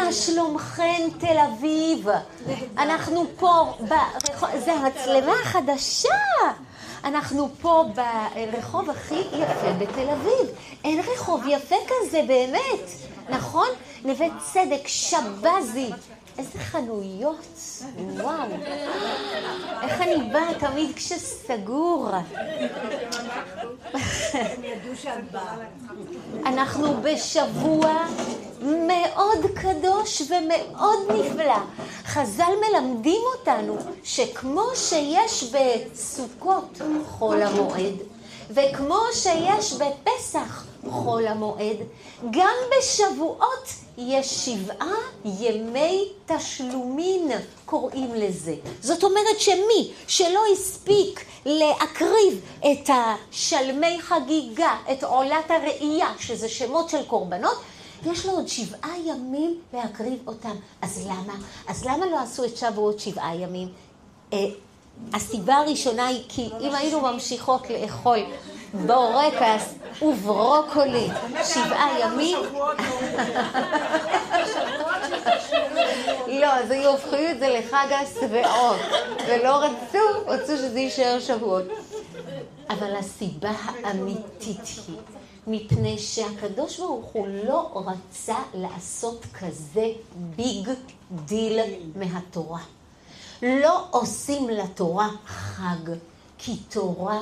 מה שלומכן תל אביב? אנחנו פה ברחוב, זה המצלמה החדשה. אנחנו פה ברחוב הכי יפה בתל אביב. אין רחוב יפה כזה באמת, נכון? נווה צדק, שבזי. איזה חנויות, וואו. איך אני באה תמיד כשסגור. אנחנו בשבוע מאוד קדוש ומאוד נפלא. חז"ל מלמדים אותנו שכמו שיש בסוכות חול המועד, וכמו שיש בפסח חול המועד, גם בשבועות יש 7 ימי תשלומין, קוראים לזה. זאת אומרת שמי שלא הספיק להקריב את השלמי חגיגה, את עולת הראייה, שזה שמות של קורבנות, יש לו עוד 7 ימים להקריב אותם. אז למה? אז למה לא עשו את שבועות 7 ימים? הסיבה הראשונה היא כי אם היינו ממשיכות לאכול בורקס וברוקולי 7 ימים, לא, אז היו הופכו את זה לחג השבועות, ולא רצו שזה יישאר שבועות. אבל הסיבה האמיתית היא, מפני שהקדוש ברוך הוא לא רצה לעשות כזה ביג דיל מהתורה. לא עושים לתורה חג, כי תורה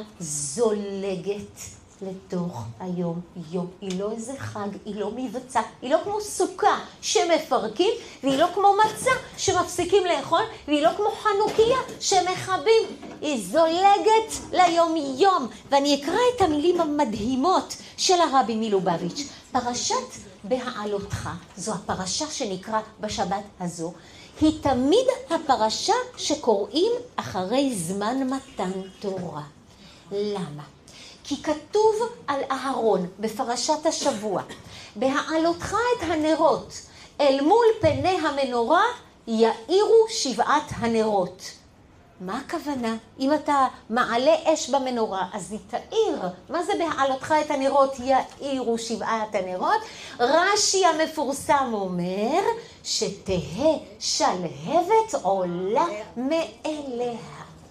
זולגת לתוך היום יום. היא לא איזה חג, היא לא מבצע, היא לא כמו סוכה שמפרקים, והיא לא כמו מצה שמפסיקים לאכול, והיא לא כמו חנוכיה שמחבים. היא זולגת ליום יום. ואני אקרא את המילים המדהימות של הרבי מלובביץ'. פרשת בהעלותך, זו הפרשה שנקרא בשבת הזו, היא תמיד הפרשה שקוראים אחרי זמן מתן תורה. למה? כי כתוב על אהרון בפרשת השבוע, בהעלותך את הנרות אל מול פני המנורה יאירו 7 הנרות. מה הכוונה? אם אתה מעלה אש במנורה, אז היא תאיר. מה זה בהעלותך את הנרות יאירו 7 הנרות? רש"י המפורסם אומר שתהא שלהבת עולה מאליה.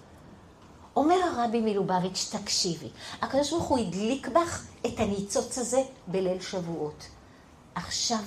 אומר הרבי מלובביץ', תקשיבי, הקדוש ברוך הוא הדליק בך את הניצוץ הזה בליל שבועות. עכשיו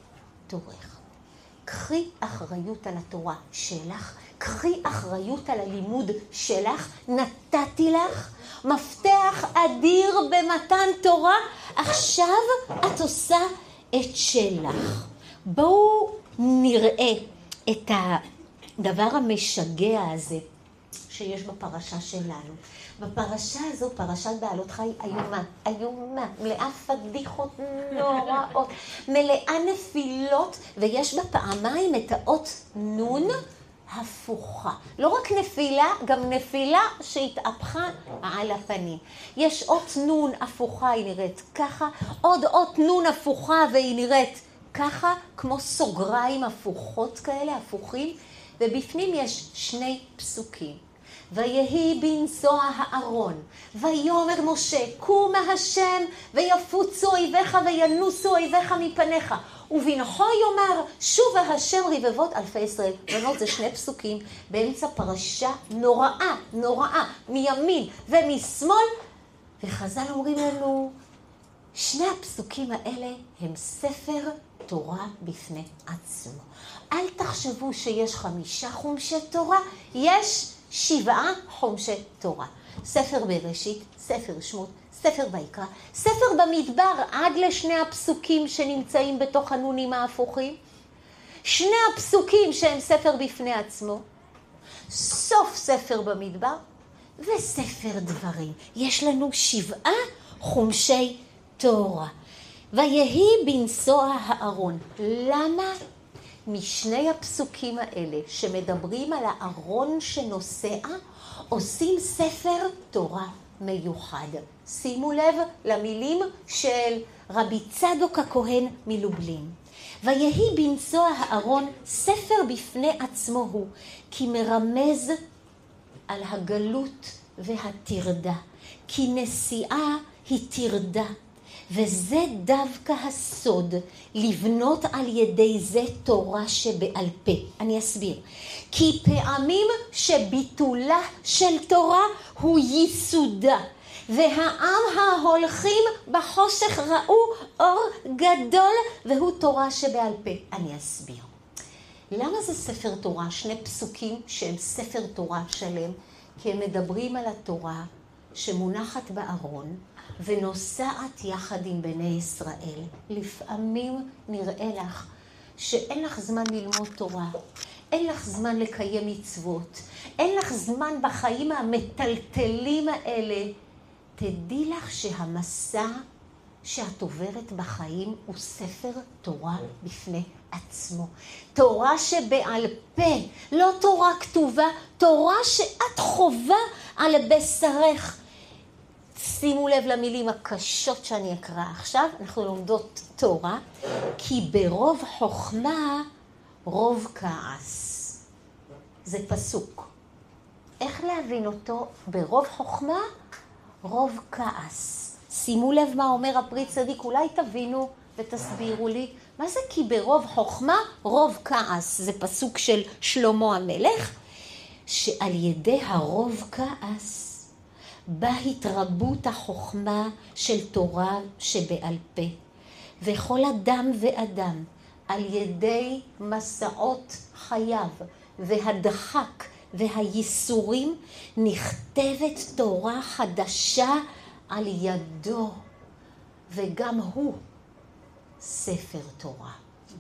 תורך. קחי אחריות על התורה שלך, קחי אחריות על הלימוד שלך, נתתי לך מפתח אדיר במתן תורה, עכשיו את עושה את שלך. בואו נראה את הדבר המשגע הזה שיש בפרשה שלנו. בפרשה הזו, פרשת בעלותך היא איומה, איומה, מלאה פדיחות נוראות, מלאה נפילות, ויש בה פעמיים את האות נון הפוכה. לא רק נפילה, גם נפילה שהתהפכה על הפנים. יש אות נון הפוכה, היא נראית ככה, עוד אות נון הפוכה והיא נראית ככה, כמו סוגריים הפוכות כאלה, הפוכים, ובפנים יש 2 פסוקים. ויהי בנשוא הארון, ויאמר משה, קומה השם, ויפוצו אויביך וינוסו אויביך מפניך. ובנחו יאמר, שובה השם רבבות אלפי ישראל. בנות, זה 2 פסוקים באמצע פרשה נוראה, נוראה, מימין ומשמאל. וחז"ל אומרים לנו, 2 הפסוקים האלה הם ספר תורה בפני עצמו. אל תחשבו שיש 5 חומשי תורה, יש 7 חומשי תורה. ספר בראשית, ספר שמות, ספר ויקרא, ספר במדבר עד ל2 הפסוקים שנמצאים בתוך הנונים ההפוכים, 2 הפסוקים שהם ספר בפני עצמו, סוף ספר במדבר וספר דברים. יש לנו 7 חומשי תורה. ויהי בנשוא הארון. למה? משני הפסוקים האלה שמדברים על הארון שנוסע, עושים ספר תורה מיוחד. שימו לב למילים של רבי צדוק הכהן מלובלין. ויהי בנשוא הארון ספר בפני עצמו הוא, כי מרמז על הגלות והתרדה. כי נסיעה היא תרדה, וזה דווקא הסוד, לבנות על ידי זה תורה שבעל פה. אני אסביר. כי פעמים שביטולה של תורה הוא ייסודה, והעם ההולכים בחושך ראו אור גדול, והוא תורה שבעל פה. אני אסביר. למה זה ספר תורה? שני פסוקים שהם ספר תורה שלם, כי הם מדברים על התורה שמונחת בארון ונוסעת יחד עם בני ישראל. לפעמים נראה לך שאין לך זמן ללמוד תורה, אין לך זמן לקיים מצוות, אין לך זמן בחיים המטלטלים האלה. תדעי לך שהמסע שאת עוברת בחיים הוא ספר תורה בפני עצמו. תורה שבעל פה, לא תורה כתובה, תורה שאת חובה על בשרך. שימו לב למילים הקשות שאני אקרא עכשיו. אנחנו לומדות תורה, כי ברוב חוכמה רוב כעס. זה פסוק. איך להבין אותו? ברוב חוכמה רוב כעס. שימו לב מה אומר הפרי צדיק, אולי תבינו ותסבירו לי. מה זה כי ברוב חוכמה רוב כעס? זה פסוק של שלמה המלך, שעל ידי הרוב כעס בא התרבות החוכמה של תורה שבעל פה. וכל אדם ואדם על ידי מסעות חייו והדחק והייסורים נכתבת תורה חדשה על ידו, וגם הוא ספר תורה.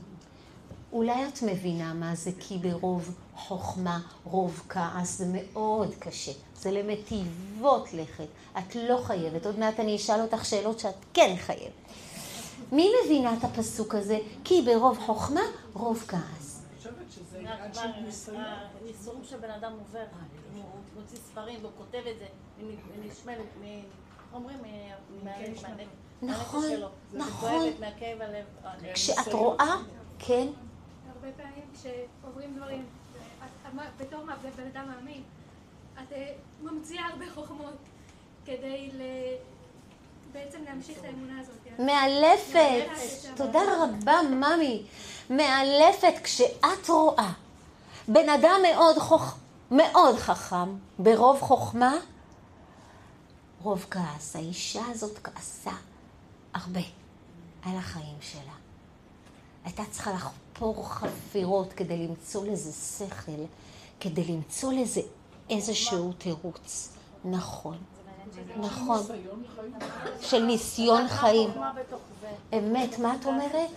אולי את מבינה מה זה כי ברוב חוכמה רוב כעס? זה מאוד קשה, זה למטיבות לכת. את לא חייבת, עוד מעט אני אשאל אותך שאלות שאת כן חייבת. מי מבינה את הפסוק הזה? כי ברוב חוכמה רוב כעס. אני חושבת שזה עניין של ניסיון. הניסורים שבן אדם עובר, הוא מוציא ספרים והוא כותב את זה, נשמע, אומרים, מהנפש שלו. נכון. זה מהכאב הלב. כשאת רואה, כן. הרבה פעמים כשעוברים דברים, בתור בן אדם מאמין, את ממציאה הרבה חוכמות כדי בעצם להמשיך את האמונה הזאת. מאלפת. תודה רבה, ממי. מאלפת כשאת רואה בן אדם מאוד חכם, ברוב חוכמה, רוב כעס. האישה הזאת כעסה הרבה על החיים שלה. הייתה צריכה לחפור חפירות כדי למצוא לזה שכל, כדי למצוא לזה איזשהו תירוץ. נכון. נכון. של ניסיון חיים. אמת, מה את אומרת?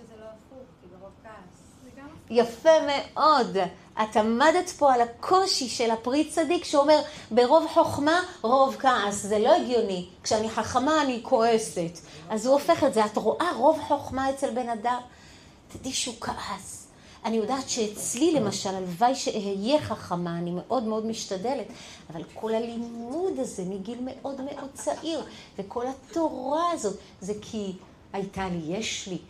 יפה מאוד. את עמדת פה על הקושי של הפרי צדיק שאומר ברוב חוכמה רוב כעס. זה לא הגיוני. כשאני חכמה אני כועסת. אז הוא הופך את זה. את רואה רוב חוכמה אצל בן אדם? תדעי שהוא כעס. אני יודעת שאצלי למשל, הלוואי שאהיה חכמה, אני מאוד מאוד משתדלת, אבל כל הלימוד הזה מגיל מאוד מאוד צעיר, וכל התורה הזאת, זה כי הייתה לי, יש לי,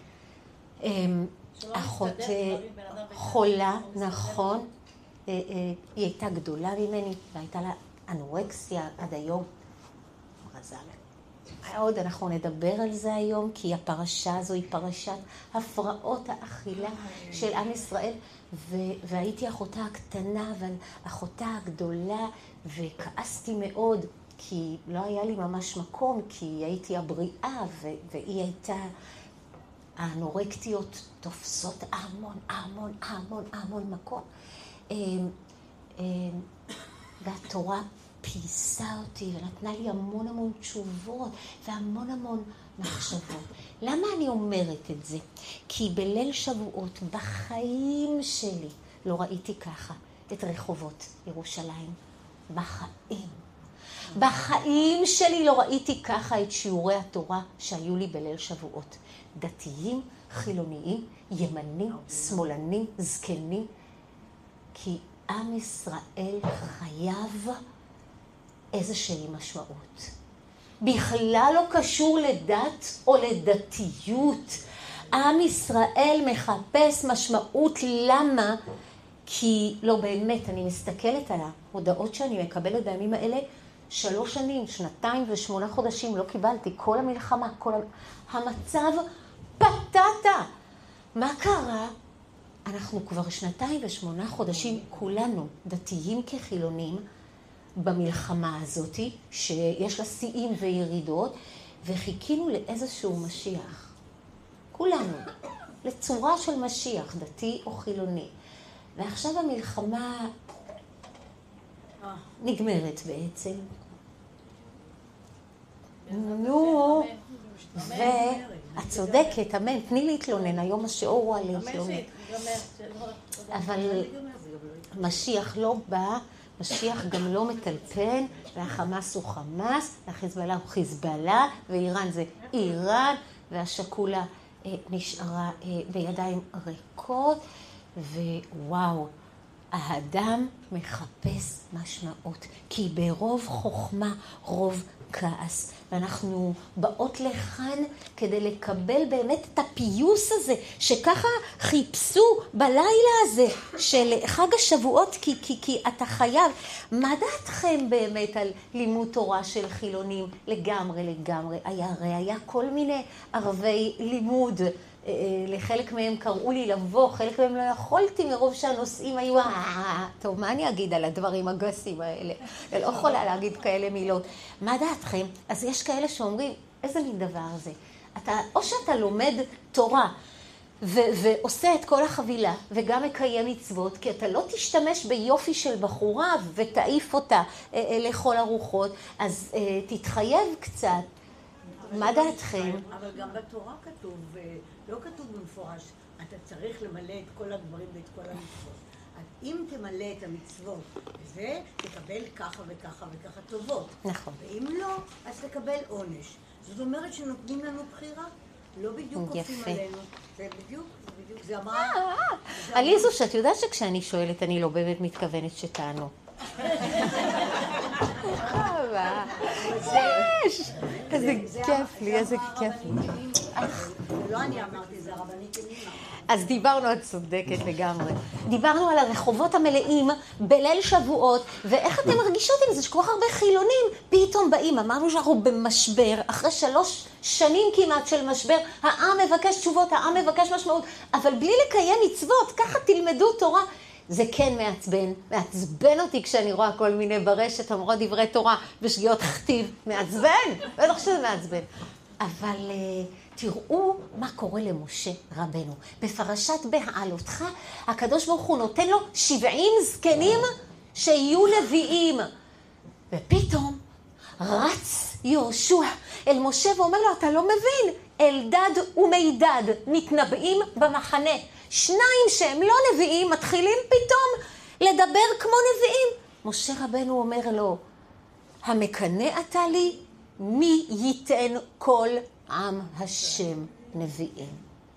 אחות חולה, נכון, היא הייתה גדולה ממני, והייתה לה אנורקסיה עד היום, רזה לה. עוד אנחנו נדבר על זה היום, כי הפרשה הזו היא פרשת הפרעות האכילה של עם ישראל, והייתי אחותה הקטנה, אבל אחותה הגדולה, וכעסתי מאוד, כי לא היה לי ממש מקום, כי הייתי הבריאה, והיא הייתה, האנורקטיות תופסות המון מקום. והתורה פייסה אותי ונתנה לי המון תשובות והמון מחשבות. למה אני אומרת את זה? כי בליל שבועות בחיים שלי לא ראיתי ככה את רחובות ירושלים. בחיים שלי לא ראיתי ככה את שיעורי התורה שהיו לי בליל שבועות. דתיים, חילוניים, ימנים, שמאלנים, זקנים. כי עם ישראל חייב איזושהי משמעות. בכלל לא קשור לדת או לדתיות. עם ישראל מחפש משמעות. למה? כי לא באמת, אני מסתכלת על ההודעות שאני מקבלת בימים האלה, 3 שנים, 2 ו8 חודשים לא קיבלתי, כל המלחמה, המצב פטטה. מה קרה? אנחנו כבר 2 ו8 חודשים, כולנו, דתיים כחילונים, במלחמה הזאת, שיש לה שיאים וירידות, וחיכינו לאיזשהו משיח. כולנו, לצורה של משיח, דתי או חילוני. ועכשיו המלחמה נגמרת בעצם. נו, ואת צודקת, אמן, תני להתלונן, היום השיעור הוא על להתלונן. אבל משיח לא בא, משיח גם לא מטלפן, והחמאס הוא חמאס, והחיזבאללה הוא חיזבאללה, ואיראן זה איראן, והשקולה נשארה בידיים ריקות, ווואו, האדם מחפש משמעות, כי ברוב חוכמה, רוב כעס. ואנחנו באות לכאן כדי לקבל באמת את הפיוס הזה, שככה חיפשו בלילה הזה של חג השבועות, כי אתה חייב. מה דעתכם באמת על לימוד תורה של חילונים? לגמרי. היה כל מיני ערבי לימוד, לחלק מהם קראו לי לבוא, חלק מהם לא יכולתי מרוב שהנושאים היו, טוב, מה אני אגיד על הדברים הגסים האלה? אני לא יכולה להגיד כאלה מילות. מה דעתכם? אז יש כאלה שאומרים, איזה מין דבר זה? או שאתה לומד תורה ועושה את כל החבילה וגם מקיים מצוות, כי אתה לא תשתמש ביופי של בחורה ותעיף אותה לכל הרוחות, אז תתחייב קצת. מה דעתכם? אבל גם בתורה כתוב, לא כתוב במפורש, אתה צריך למלא את כל הדברים ואת כל המצוות. אז אם תמלא את המצוות, זה תקבל ככה וככה וככה טובות. נכון. ואם לא, אז תקבל עונש. זאת אומרת שנותנים לנו בחירה, לא בדיוק כופים עלינו. זה בדיוק, זה אמרה... עליזו, שאת יודעת שכשאני שואלת, אני לא באמת מתכוונת שתענו. איזה כיף לי, איזה כיף לי. לא אני אמרתי, זה הרבנית ימינה. אז דיברנו, את צודקת לגמרי. דיברנו על הרחובות המלאים בליל שבועות, ואיך אתם מרגישות עם זה שכל כך הרבה חילונים פתאום באים. אמרנו שאנחנו במשבר, אחרי 3 שנים כמעט של משבר, העם מבקש תשובות, העם מבקש משמעות, אבל בלי לקיים מצוות, ככה תלמדו תורה. זה כן מעצבן אותי כשאני רואה כל מיני ברשת, אמרות דברי תורה בשגיאות כתיב, מעצבן, בטח שזה מעצבן. אבל תראו מה קורה למשה רבנו. בפרשת בהעלותך, הקדוש ברוך הוא נותן לו 70 זקנים שיהיו נביאים. ופתאום רץ יהושע אל משה ואומר לו, אתה לא מבין, אלדד ומידד מתנבאים במחנה. 2 שהם לא נביאים מתחילים פתאום לדבר כמו נביאים. משה רבנו אומר לו, המקנא אתה לי, מי ייתן כל עם השם נביאים.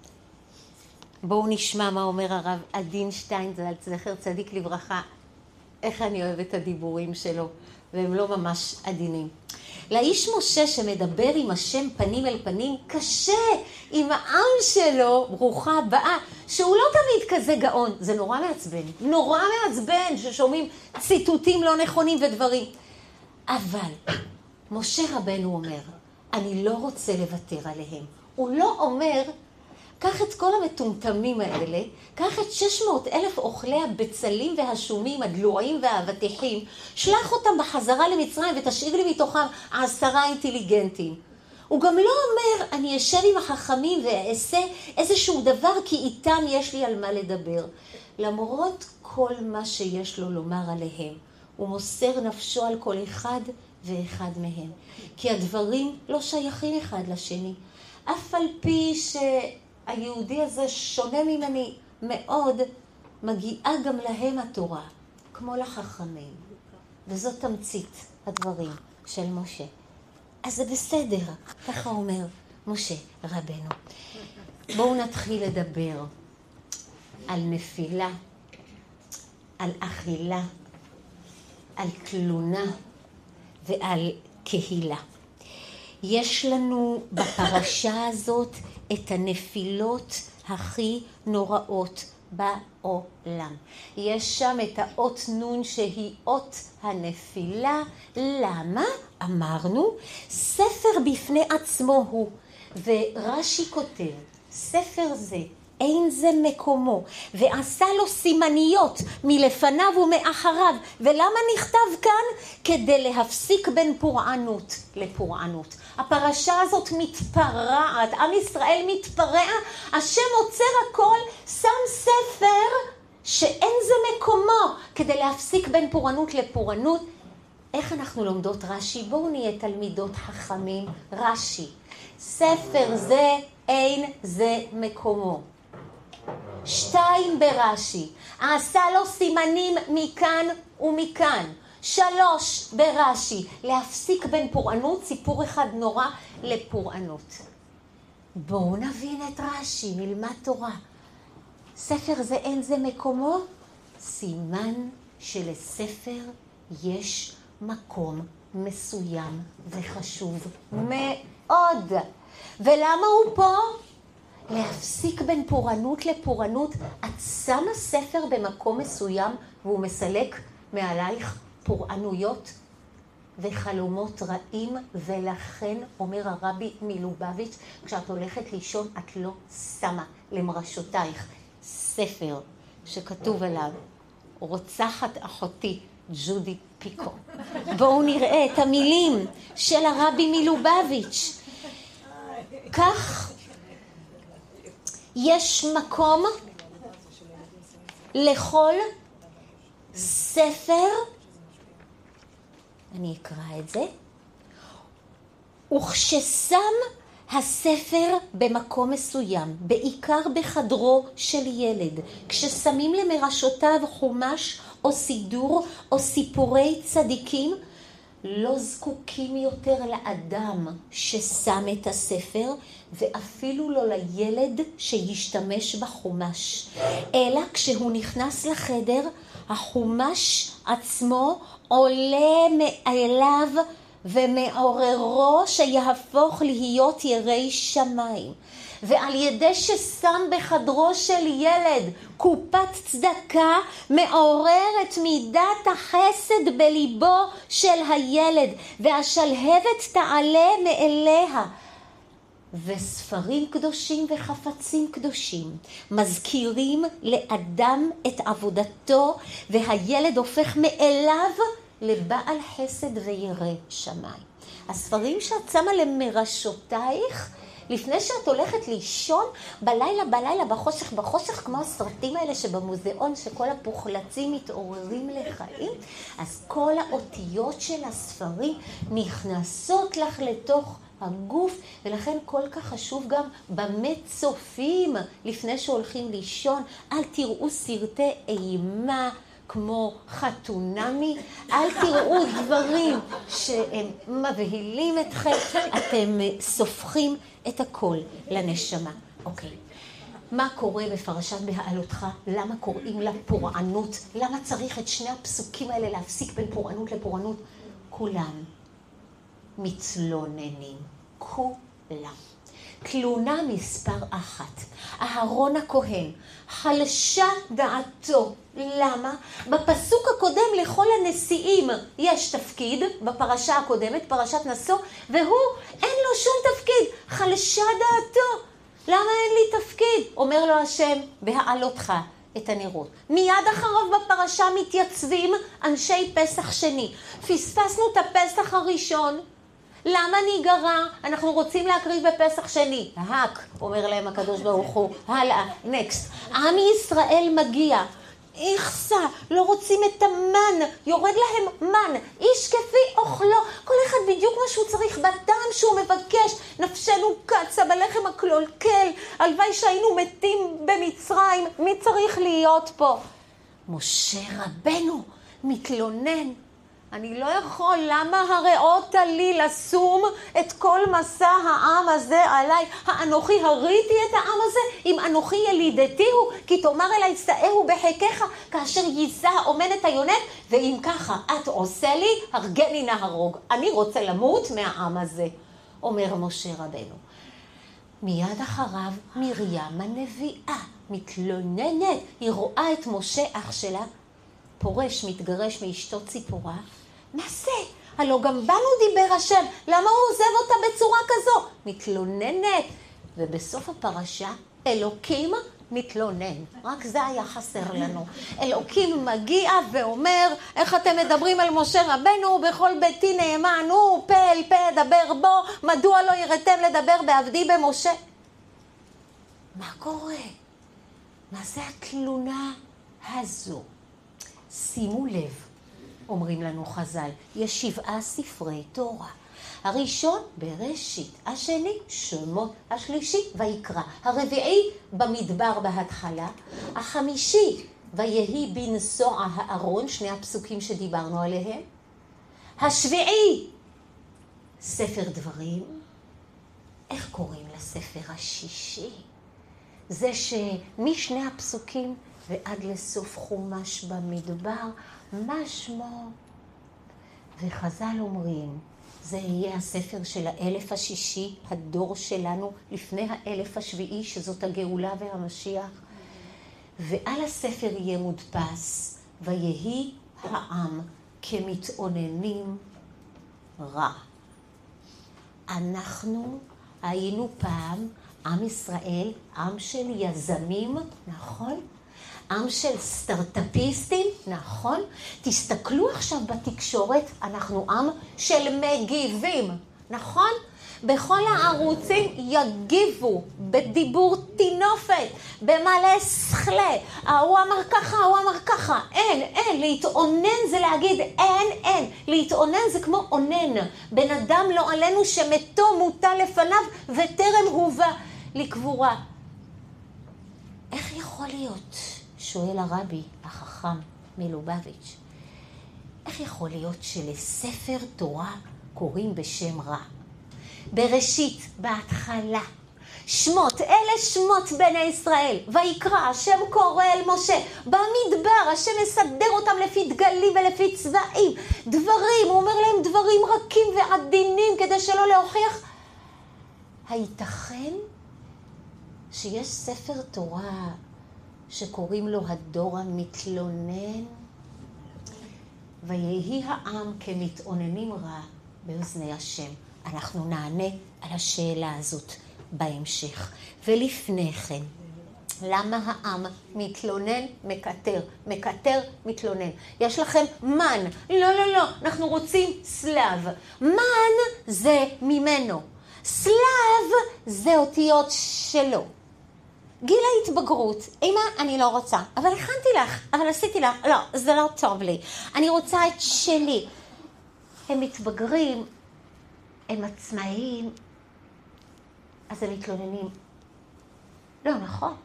בואו נשמע מה אומר הרב עדין שטיינזלץ, זכר צדיק לברכה. איך אני אוהבת את הדיבורים שלו, והם לא ממש עדינים. לאיש משה שמדבר עם השם פנים אל פנים, קשה עם העם שלו, ברוכה הבאה, שהוא לא תמיד כזה גאון. זה נורא מעצבן ששומעים ציטוטים לא נכונים ודברים. אבל משה רבנו אומר, אני לא רוצה לוותר עליהם. הוא לא אומר, קח את כל המטומטמים האלה, קח את 600,000 אוכלי הבצלים והשומים, הדלועים והאבטיחים, שלח אותם בחזרה למצרים ותשאיר לי מתוכם 10 אינטליגנטים. הוא גם לא אומר, אני אשב עם החכמים ואעשה איזשהו דבר, כי איתם יש לי על מה לדבר. למרות כל מה שיש לו לומר עליהם, הוא מוסר נפשו על כל אחד ואחד מהם. כי הדברים לא שייכים אחד לשני. אף על פי שהיהודי הזה שונה ממני מאוד, מגיעה גם להם התורה, כמו לחכמים. וזאת תמצית הדברים של משה. אז זה בסדר, ככה אומר משה רבנו. בואו נתחיל לדבר על נפילה, על אכילה, על תלונה ועל קהילה. יש לנו בפרשה הזאת את הנפילות הכי נוראות בעולם. יש שם את האות נון שהיא אות הנפילה. למה? אמרנו, ספר בפני עצמו הוא. ורש"י כותב, ספר זה, אין זה מקומו, ועשה לו סימניות מלפניו ומאחריו. ולמה נכתב כאן? כדי להפסיק בין פורענות לפורענות. הפרשה הזאת מתפרעת, עם ישראל מתפרע, השם עוצר הכל, שם ספר שאין זה מקומו, כדי להפסיק בין פורענות לפורענות. איך אנחנו לומדות רש"י? בואו נהיה תלמידות חכמים. רש"י, ספר זה, אין זה מקומו. 2 ברש"י, עשה לו סימנים מכאן ומכאן. 3 ברש"י, להפסיק בין פורענות, סיפור אחד נורא, לפורענות. בואו נבין את רש"י, נלמד תורה. ספר זה, אין זה מקומו, סימן שלספר יש מקום מסוים וחשוב מאוד. ולמה הוא פה? להפסיק בין פורענות לפורענות. את שמה ספר במקום מסוים והוא מסלק מעלייך פורענויות וחלומות רעים, ולכן אומר הרבי מלובביץ', כשאת הולכת לישון את לא שמה למרשותייך ספר שכתוב עליו רוצחת אחותי ג'ודי פיקו. בואו נראה את המילים של הרבי מלובביץ'. כך יש מקום לכל ספר, אני אקרא את זה, וכששם הספר במקום מסוים, בעיקר בחדרו של ילד, כששמים למרשותיו חומש או סידור או סיפורי צדיקים, לא זקוקים יותר לאדם ששם את הספר, ואפילו לא לילד שישתמש בחומש. אלא כשהוא נכנס לחדר, החומש עצמו עולה מאליו ומעוררו שיהפוך להיות ירא שמיים. ועל ידי ששם בחדרו של ילד קופת צדקה, מעוררת מידת החסד בליבו של הילד, והשלהבת תעלה מאליה. וספרים קדושים וחפצים קדושים מזכירים לאדם את עבודתו, והילד הופך מאליו לבעל חסד וירא שמיים. הספרים שאת שמה למרשותייך, לפני שאת הולכת לישון, בלילה, בחושך, כמו הסרטים האלה שבמוזיאון, שכל הפוחלצים מתעוררים לחיים, אז כל האותיות של הספרים נכנסות לך לתוך הגוף, ולכן כל כך חשוב גם במה צופים לפני שהולכים לישון. אל תראו סרטי אימה כמו חתונמי, אל תראו דברים שהם מבהילים אתכם, אתם סופחים את הכל לנשמה. אוקיי, מה קורה בפרשת בהעלותך? למה קוראים לה פורענות? למה צריך את שני הפסוקים האלה להפסיק בין פורענות לפורענות? כולם מתלוננים, כולם. תלונה מספר 1. אהרון הכהן, חלשה דעתו. למה? בפסוק הקודם לכל הנשיאים יש תפקיד, בפרשה הקודמת, פרשת נשוא, והוא אין לו שום תפקיד, חלשה דעתו. למה אין לי תפקיד? אומר לו השם, בהעלותך את הנרות. מיד אחריו בפרשה מתייצבים אנשי פסח שני. פספסנו את הפסח הראשון, למה ניגרע? אנחנו רוצים להקריב בפסח שני. אומר להם הקדוש ברוך הוא, הלאה, נקסט. עם ישראל מגיע. איכסה, לא רוצים את המן, יורד להם מן, איש כפי אוכלו, כל אחד בדיוק מה שהוא צריך, בטעם שהוא מבקש, נפשנו קצה בלחם הקלוקל, הלוואי שהיינו מתים במצרים, מי צריך להיות פה? משה רבנו מתלונן, אני לא יכול, למה הראות לי לשום את כל מסע העם הזה עליי? האנוכי הריתי את העם הזה, אם אנוכי ילידתי הוא, כי תאמר אליי שאהו בחיקך, כאשר יישא האומן את היונק, ואם ככה את עושה לי, הרגני נהרוג. אני רוצה למות מהעם הזה, אומר משה רבנו. מיד אחריו מרים הנביאה. מתלוננת, היא רואה את משה אח שלה, פורש, מתגרש מאשתו ציפורה. מה זה? הלא גם בנו דיבר השם, למה הוא עוזב אותה בצורה כזו? מתלוננת. ובסוף הפרשה, אלוקים מתלונן. רק זה היה חסר לנו. אלוקים מגיע ואומר, איך אתם מדברים על משה רבנו, בכל ביתי נאמן, הוא פה אל פה דבר בו, מדוע לא יראתם לדבר בעבדי במשה? מה קורה? מה זה התלונה הזו? שימו לב, אומרים לנו חז"ל, יש 7 ספרי תורה. הראשון בראשית, השני שמות, השלישי ויקרא, הרביעי במדבר בהתחלה, החמישי ויהי בנסוע הארון, 2 הפסוקים שדיברנו עליהם, השביעי ספר דברים. איך קוראים לספר השישי? זה שמשני הפסוקים ועד לסוף חומש במדבר, מה שמו? וחז"ל אומרים, זה יהיה הספר של 1000 השישי, הדור שלנו, לפני 1000 השביעי, שזאת הגאולה והמשיח. ועל הספר יהיה מודפס, ויהי העם כמתאוננים רע. אנחנו היינו פעם עם ישראל, עם של יזמים, נכון? עם של סטארטאפיסטים, נכון? תסתכלו עכשיו בתקשורת, אנחנו עם של מגיבים, נכון? בכל הערוצים יגיבו, בדיבור תינופת, במלא שכלה. הוא אמר ככה, הוא אמר ככה. אין. להתאונן זה להגיד אין. להתאונן זה כמו אונן. בן אדם לא עלינו שמתו מוטל לפניו וטרם הובא לקבורה. איך יכול להיות? שואל הרבי החכם מלובביץ', איך יכול להיות שלספר תורה קוראים בשם רע? בראשית, בהתחלה, שמות, אלה שמות בני ישראל, ויקרא, השם קורא אל משה, במדבר, השם מסדר אותם לפי דגלים ולפי צבעים, דברים, הוא אומר להם דברים רכים ועדינים כדי שלא להוכיח. הייתכן שיש ספר תורה שקוראים לו הדור המתלונן? ויהי העם כמתאוננים רע באוזני השם. אנחנו נענה על השאלה הזאת בהמשך. ולפני כן, למה העם מתלונן, מקטר, מתלונן? יש לכם מן. לא, אנחנו רוצים סלב. מן זה ממנו. סלב זה אותיות שלו. גיל ההתבגרות, אמא, אני לא רוצה, אבל הכנתי לך, אבל עשיתי לך, לא, זה לא טוב לי, אני רוצה את שלי. הם מתבגרים, הם עצמאיים, אז הם מתלוננים. לא, נכון.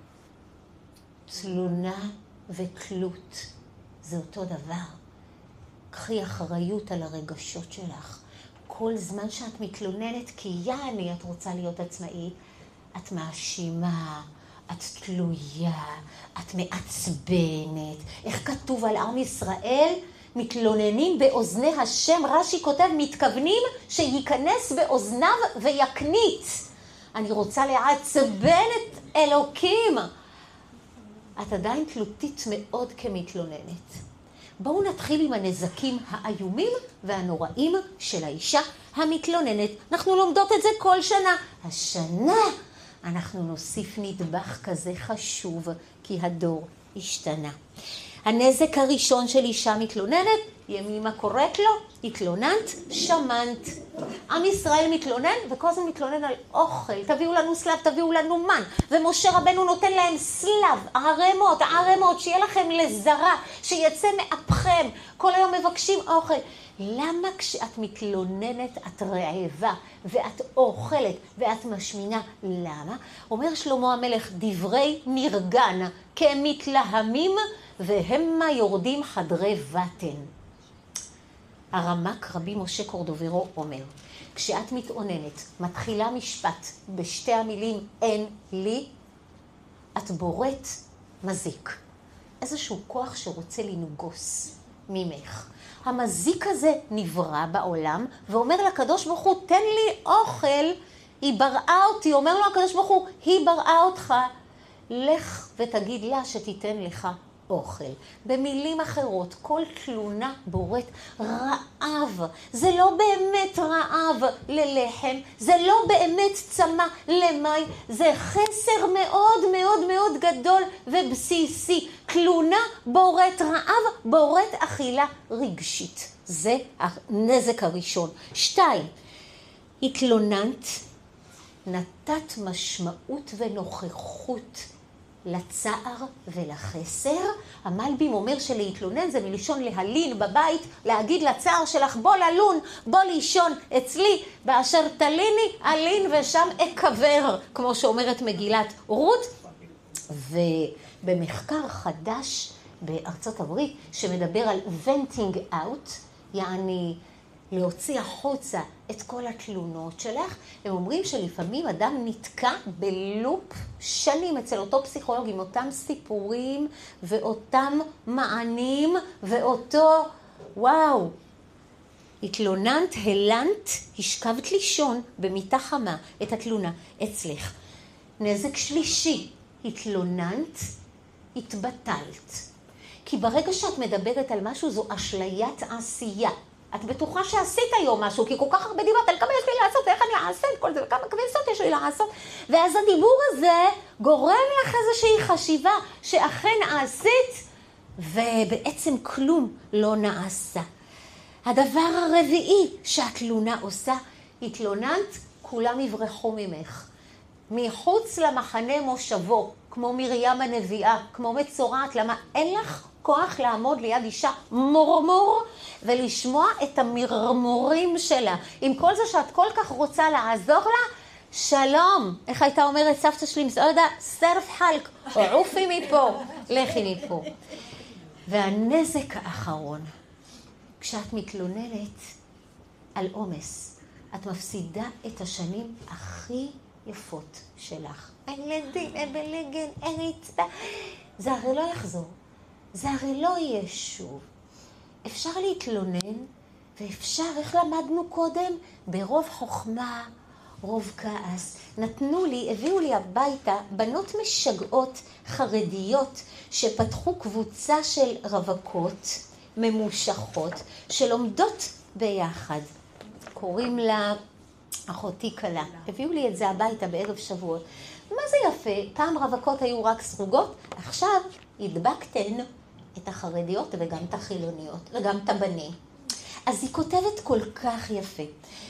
תלונה ותלות, זה אותו דבר. קחי אחריות על הרגשות שלך. כל זמן שאת מתלוננת, כי יעני את רוצה להיות עצמאית, את מאשימה, את תלויה, את מעצבנת. איך כתוב על עם ישראל? מתלוננים באוזני השם, רש"י כותב, מתכוונים שייכנס באוזניו ויקנית. אני רוצה לעצבן את אלוקים. את עדיין תלותית מאוד כמתלוננת. בואו נתחיל עם הנזקים האיומים והנוראים של האישה המתלוננת. אנחנו לומדות את זה כל שנה. השנה אנחנו נוסיף נדבך כזה חשוב, כי הדור השתנה. הנזק הראשון של אישה מתלוננת, ימימה קוראת לו, התלוננת, שמנת. עם ישראל מתלונן, וכל הזמן מתלונן על אוכל, תביאו לנו סלב, תביאו לנו מן. ומשה רבנו נותן להם סלב, ערמות, שיהיה לכם לזרה, שיצא מאפכם. כל היום מבקשים אוכל. למה כשאת מתלוננת את רעבה ואת אוכלת ואת משמינה? למה? אומר שלמה המלך, דברי נרגן כמתלהמים והמה יורדים חדרי בטן. הרמ"ק רבי משה קורדוברו אומר, כשאת מתאוננת, מתחילה משפט בשתי המילים אין לי, את בוראת מזיק. איזשהו כוח שרוצה לנגוס ממך. המזיק הזה נברא בעולם ואומר לקדוש ברוך הוא, תן לי אוכל, היא בראה אותי. אומר לו הקדוש ברוך הוא, היא בראה אותך. לך ותגיד לה שתיתן לך אוכל. במילים אחרות, כל תלונה בוראת רעב. זה לא באמת רעב ללחם, זה לא באמת צמא למים, זה חסר מאוד מאוד מאוד גדול ובסיסי. תלונה בוראת רעב, בוראת אכילה רגשית. זה הנזק הראשון. 2, התלוננת, נתת משמעות ונוכחות לצער ולחסר. המלבים אומר שלהתלונן זה מלשון להלין בבית, להגיד לצער שלך בוא ללון, בוא לישון אצלי, באשר תליני אלין ושם אקבר, כמו שאומרת מגילת רות. ובמחקר חדש בארצות הברית שמדבר על venting out, יעני להוציא החוצה את כל התלונות שלך, הם אומרים שלפעמים אדם נתקע בלופ שנים אצל אותו פסיכולוג עם אותם סיפורים ואותם מענים ואותו וואו. התלוננת, הלנת, השכבת לישון במיטה חמה את התלונה אצלך. נזק שלישי, התלוננת, התבטלת. כי ברגע שאת מדברת על משהו זו אשליית עשייה. את בטוחה שעשית היום משהו, כי כל כך הרבה דיברת על כמה יש לי לעשות, ואיך אני אעשה את כל זה, וכמה כביסות יש לי לעשות. ואז הדיבור הזה גורם לך איזושהי חשיבה שאכן עשית, ובעצם כלום לא נעשה. הדבר הרביעי שהתלונה עושה, התלוננת, כולם יברחו ממך. מחוץ למחנה מושבו, כמו מרים הנביאה, כמו מצורעת, למה אין לך כוח לעמוד ליד אישה מורמור ולשמוע את המרמורים שלה. עם כל זה שאת כל כך רוצה לעזור לה, שלום. איך הייתה אומרת סבתא שלי מסעודה? סרף חלק, עופי מפה, לכי מפה. והנזק האחרון, כשאת מתלוננת על עומס, את מפסידה את השנים הכי יפות שלך. אין לדין, אין בלגן, אין רצפה. זה הרי לא יחזור. זה הרי לא יהיה שוב. אפשר להתלונן, ואפשר, איך למדנו קודם? ברוב חוכמה, רוב כעס. נתנו לי, הביאו לי הביתה בנות משגעות חרדיות שפתחו קבוצה של רווקות ממושכות שלומדות ביחד. קוראים לה אחותי קלה. הביאו לי את זה הביתה בערב שבועות. מה זה יפה? פעם רווקות היו רק סרוגות, עכשיו הדבקתן את החרדיות וגם את החילוניות וגם את הבנים. אז היא כותבת כל כך יפה.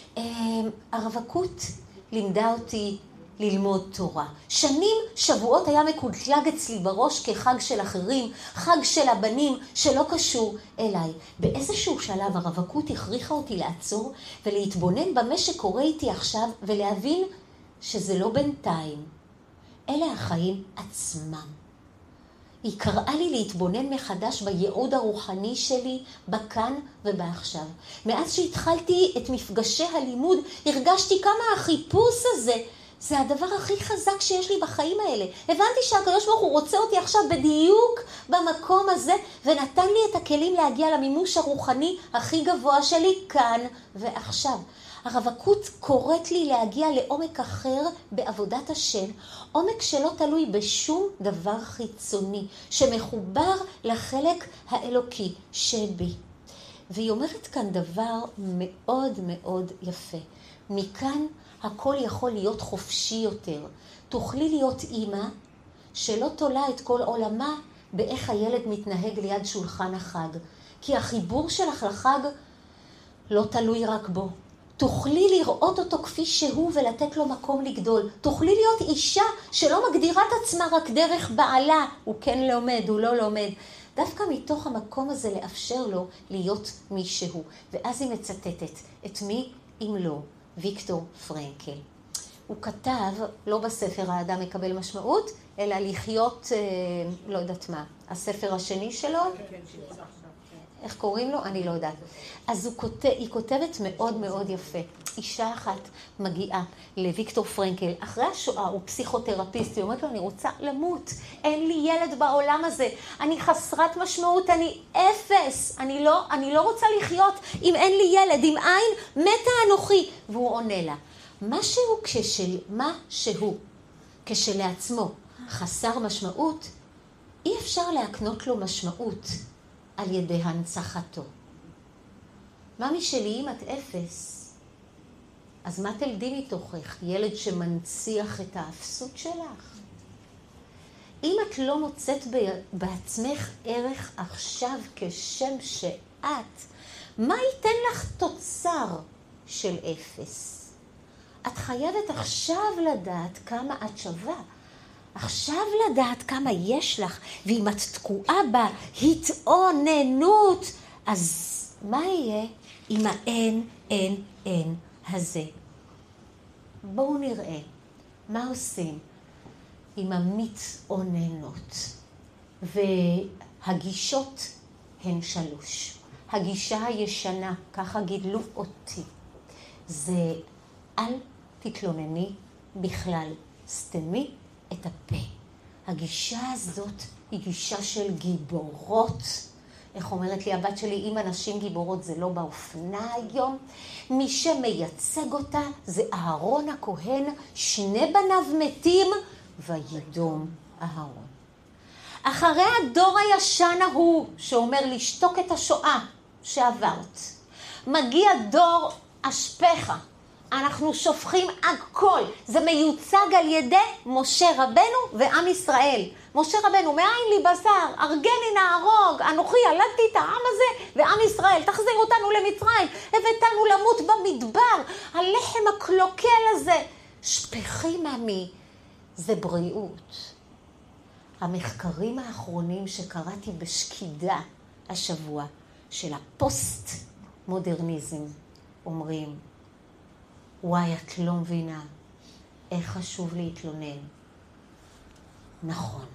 הרווקות לימדה אותי ללמוד תורה. שנים, שבועות היה מקודלג אצלי בראש כחג של אחרים, חג של הבנים שלא קשור אליי. באיזשהו שלב הרווקות הכריחה אותי לעצור ולהתבונן במה שקורה איתי עכשיו ולהבין שזה לא בינתיים. אלה החיים עצמם. היא קראה לי להתבונן מחדש בייעוד הרוחני שלי, בכאן ובעכשיו. מאז שהתחלתי את מפגשי הלימוד, הרגשתי כמה החיפוש הזה, זה הדבר הכי חזק שיש לי בחיים האלה. הבנתי שהקדוש ברוך הוא רוצה אותי עכשיו בדיוק במקום הזה, ונתן לי את הכלים להגיע למימוש הרוחני הכי גבוה שלי כאן ועכשיו. הרווקות קוראת לי להגיע לעומק אחר בעבודת השם, עומק שלא תלוי בשום דבר חיצוני, שמחובר לחלק האלוקי שבי. והיא אומרת כאן דבר מאוד מאוד יפה. מכאן הכל יכול להיות חופשי יותר. תוכלי להיות אימא שלא תולה את כל עולמה באיך הילד מתנהג ליד שולחן החג. כי החיבור שלך לחג לא תלוי רק בו. תוכלי לראות אותו כפי שהוא ולתת לו מקום לגדול. תוכלי להיות אישה שלא מגדירה את עצמה רק דרך בעלה. הוא כן לומד, הוא לא לומד. דווקא מתוך המקום הזה לאפשר לו להיות מי שהוא. ואז היא מצטטת את מי אם לא. ויקטור פרנקל. הוא כתב, לא בספר האדם מקבל משמעות, אלא לחיות, לא יודעת מה, הספר השני שלו, איך קוראים לו? אני לא יודעת. אז היא כותבת מאוד מאוד יפה. אישה אחת מגיעה לוויקטור פרנקל, אחרי השואה הוא פסיכותרפיסט, היא אומרת לו, אני רוצה למות, אין לי ילד בעולם הזה, אני חסרת משמעות, אני אפס, אני לא רוצה לחיות אם אין לי ילד, אם אין, מתה אנוכי. והוא עונה לה, משהו כשלעצמו חסר משמעות, אי אפשר להקנות לו משמעות על ידי הנצחתו. ממי שלי, אם את אפס, אז מה תלדי מתוכך? ילד שמנציח את האפסות שלך? אם את לא מוצאת בעצמך ערך עכשיו כשם שאת, מה ייתן לך תוצר של אפס? את חייבת עכשיו לדעת כמה את שווה. עכשיו לדעת כמה יש לך, ואם את תקועה בהתאוננות, אז מה יהיה עם האין הזה? בואו נראה מה עושים עם המתאוננות. והגישות הן 3. הגישה הישנה, ככה גידלו אותי, זה אל תתלונני בכלל, סתמי את הפה. הגישה הזאת היא גישה של גיבורות. איך אומרת לי הבת שלי, אם אנשים גיבורות זה לא באופנה היום. מי שמייצג אותה זה אהרון הכהן, 2 בניו מתים וידום אהרון. אחרי הדור הישן ההוא שאומר לשתוק את השואה שעברת, מגיע דור אשפך. אנחנו שופכים הכל. זה מיוצג על ידי משה רבנו ועם ישראל. משה רבנו, מאין לי בשר, ארגני נהרוג, אנוכי ילדתי את העם הזה, ועם ישראל, תחזיר אותנו למצרים, הבאתנו למות במדבר, הלחם הקלוקל הזה. שפכי ממי, זה בריאות. המחקרים האחרונים שקראתי בשקידה השבוע, של הפוסט מודרניזם, אומרים, וואי, את לא מבינה, איך חשוב להתלונן. נכון.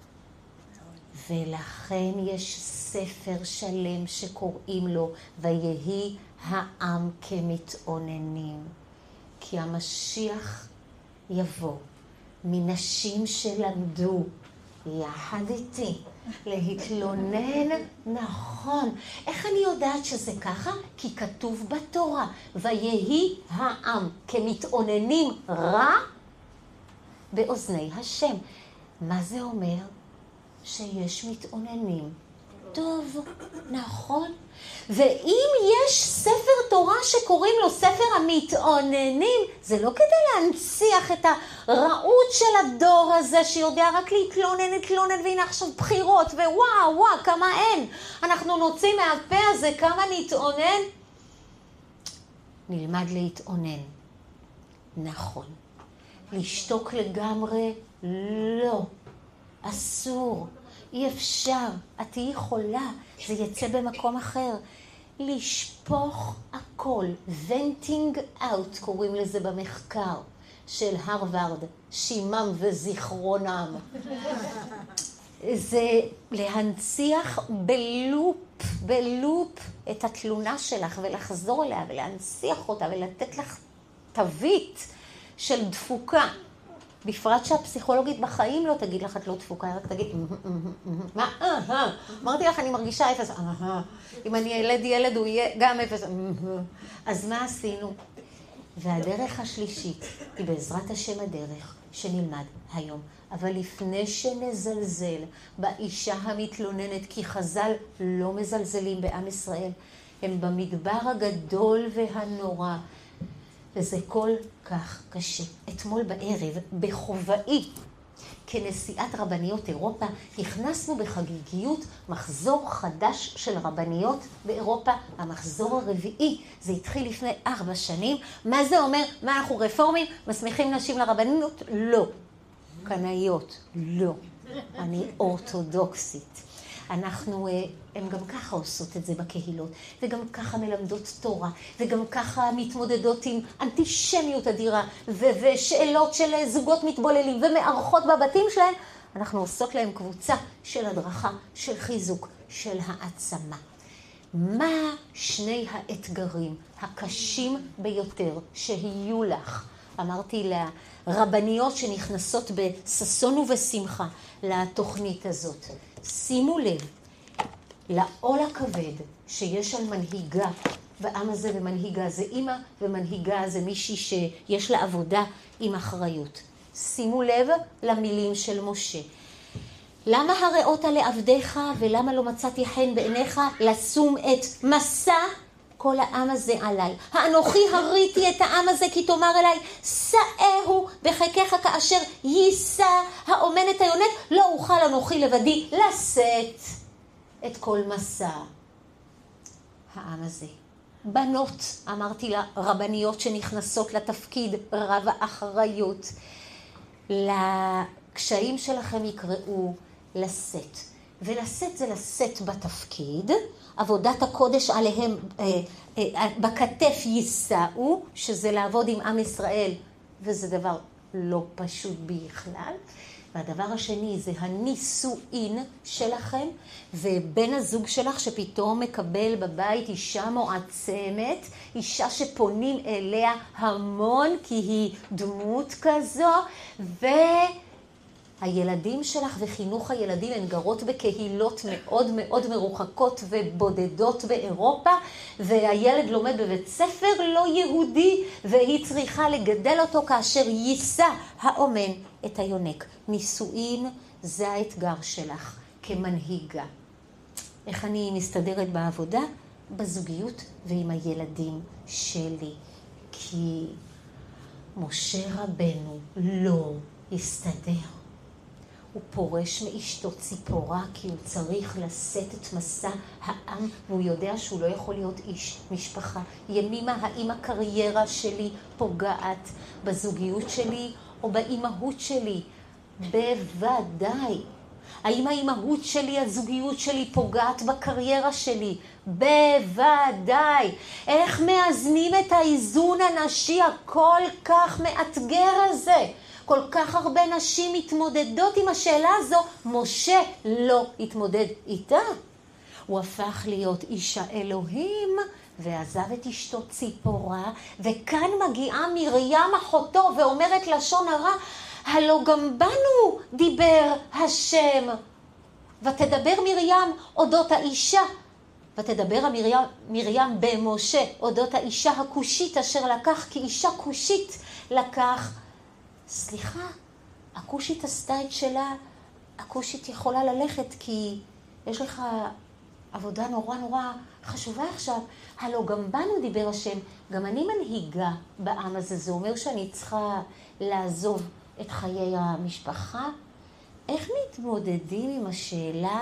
ולכן יש ספר שלם שקוראים לו, ויהי העם כמתאוננים. כי המשיח יבוא מנשים שלמדו יחד איתי להתלונן נכון. איך אני יודעת שזה ככה? כי כתוב בתורה, ויהי העם כמתאוננים רע באוזני השם. מה זה אומר? שיש מתאוננים. טוב, נכון. ואם יש ספר תורה שקוראים לו ספר המתאוננים, זה לא כדי להנציח את הרעות של הדור הזה שיודע רק להתלונן, והנה עכשיו בחירות, ווואו, כמה אין. אנחנו נוציא מהפה הזה כמה נתאונן. נלמד להתאונן. נכון. לשתוק לגמרי? לא. אסור. אי אפשר, את תהיי חולה, זה יצא במקום אחר. לשפוך הכל, venting out, קוראים לזה במחקר של הרווארד, שימם וזיכרונם. זה להנציח בלופ את התלונה שלך ולחזור אליה ולהנציח אותה ולתת לך תווית של דפוקה. בפרט שהפסיכולוגית בחיים לא תגיד לך את לא דפוקה, רק תגיד, מה? אמרתי לך, אני מרגישה אפס. אם אני ילד, הוא יהיה גם אפס. אז מה עשינו? והדרך השלישית היא בעזרת השם הדרך שנלמד היום. אבל לפני שנזלזל באישה המתלוננת, כי חז"ל לא מזלזלים בעם ישראל, הם במדבר הגדול והנורא. וזה כל כך קשה. אתמול בערב, בחובעי, כנשיאת רבניות אירופה, הכנסנו בחגיגיות מחזור חדש של רבניות באירופה, המחזור הרביעי. זה התחיל לפני 4 שנים. מה זה אומר? מה, אנחנו רפורמים? מסמיכים נשים לרבניות? לא. קנאיות? לא. אני אורתודוקסית. הם גם ככה עושות את זה בקהילות, וגם ככה מלמדות תורה, וגם ככה מתמודדות עם אנטישמיות אדירה, ושאלות של זוגות מתבוללים, ומערכות בבתים שלהם. אנחנו עושות להם קבוצה של הדרכה, של חיזוק, של העצמה. מה 2 האתגרים הקשים ביותר שיהיו לך? אמרתי לרבניות שנכנסות בססון ובשמחה לתוכנית הזאת. שימו לב לעול הכבד שיש על מנהיגה בעם הזה, ומנהיגה זה אימא, ומנהיגה זה מישהי שיש לה עבודה עם אחריות. שימו לב למילים של משה. למה הראות לעבדיך ולמה לא מצאתי חן בעיניך לשום את מסע כל העם הזה עליי? האנוכי הריתי את העם הזה כי תאמר אליי, שאהו בחיקך כאשר יישא האומן את היונק, לא אוכל אנוכי לבדי לשאת את כל מסע העם הזה. בנות, אמרתי לרבניות שנכנסות לתפקיד רב האחריות, לקשיים שלכם יקראו לשאת. ולשאת זה לשאת בתפקיד, עבודת הקודש עליהם בכתף יישאו, שזה לעבוד עם עם ישראל, וזה דבר לא פשוט בכלל. והדבר השני זה הנישואין שלכם, ובן הזוג שלך שפתאום מקבל בבית אישה מועצמת, אישה שפונים אליה המון כי היא דמות כזו, והילדים שלך וחינוך הילדים הן גרות בקהילות מאוד מאוד מרוחקות ובודדות באירופה, והילד לומד בבית ספר לא יהודי, והיא צריכה לגדל אותו כאשר יישא האומן את היונק. נישואין זה האתגר שלך כמנהיגה. איך אני מסתדרת בעבודה? בזוגיות ועם הילדים שלי. כי משה רבנו לא יסתדר. הוא פורש מאשתו ציפורה כי הוא צריך לשאת את מסע העם, והוא יודע שהוא לא יכול להיות איש משפחה. ימימה, האם הקריירה שלי פוגעת בזוגיות שלי או באימהות שלי? בוודאי. האם האימהות שלי, הזוגיות שלי פוגעת בקריירה שלי? בוודאי. איך מאזנים את האיזון הנשי הכל כך מאתגר הזה? כל כך הרבה נשים מתמודדות עם השאלה הזו, משה לא התמודד איתה. הוא הפך להיות איש האלוהים ועזב את אשתו ציפורה, וכאן מגיעה מרים אחותו ואומרת לשון הרע, הלא גם בנו דיבר השם. ותדבר מרים אודות האישה, ותדבר מרים במשה אודות האישה הכושית אשר לקח, כי אישה כושית לקח. סליחה, הכושית עשתה את שלה, הכושית יכולה ללכת כי יש לך עבודה נורא נורא חשובה עכשיו. הלא גם בנו דיבר השם, גם אני מנהיגה בעם הזה, זה אומר שאני צריכה לעזוב את חיי המשפחה. איך מתמודדים עם השאלה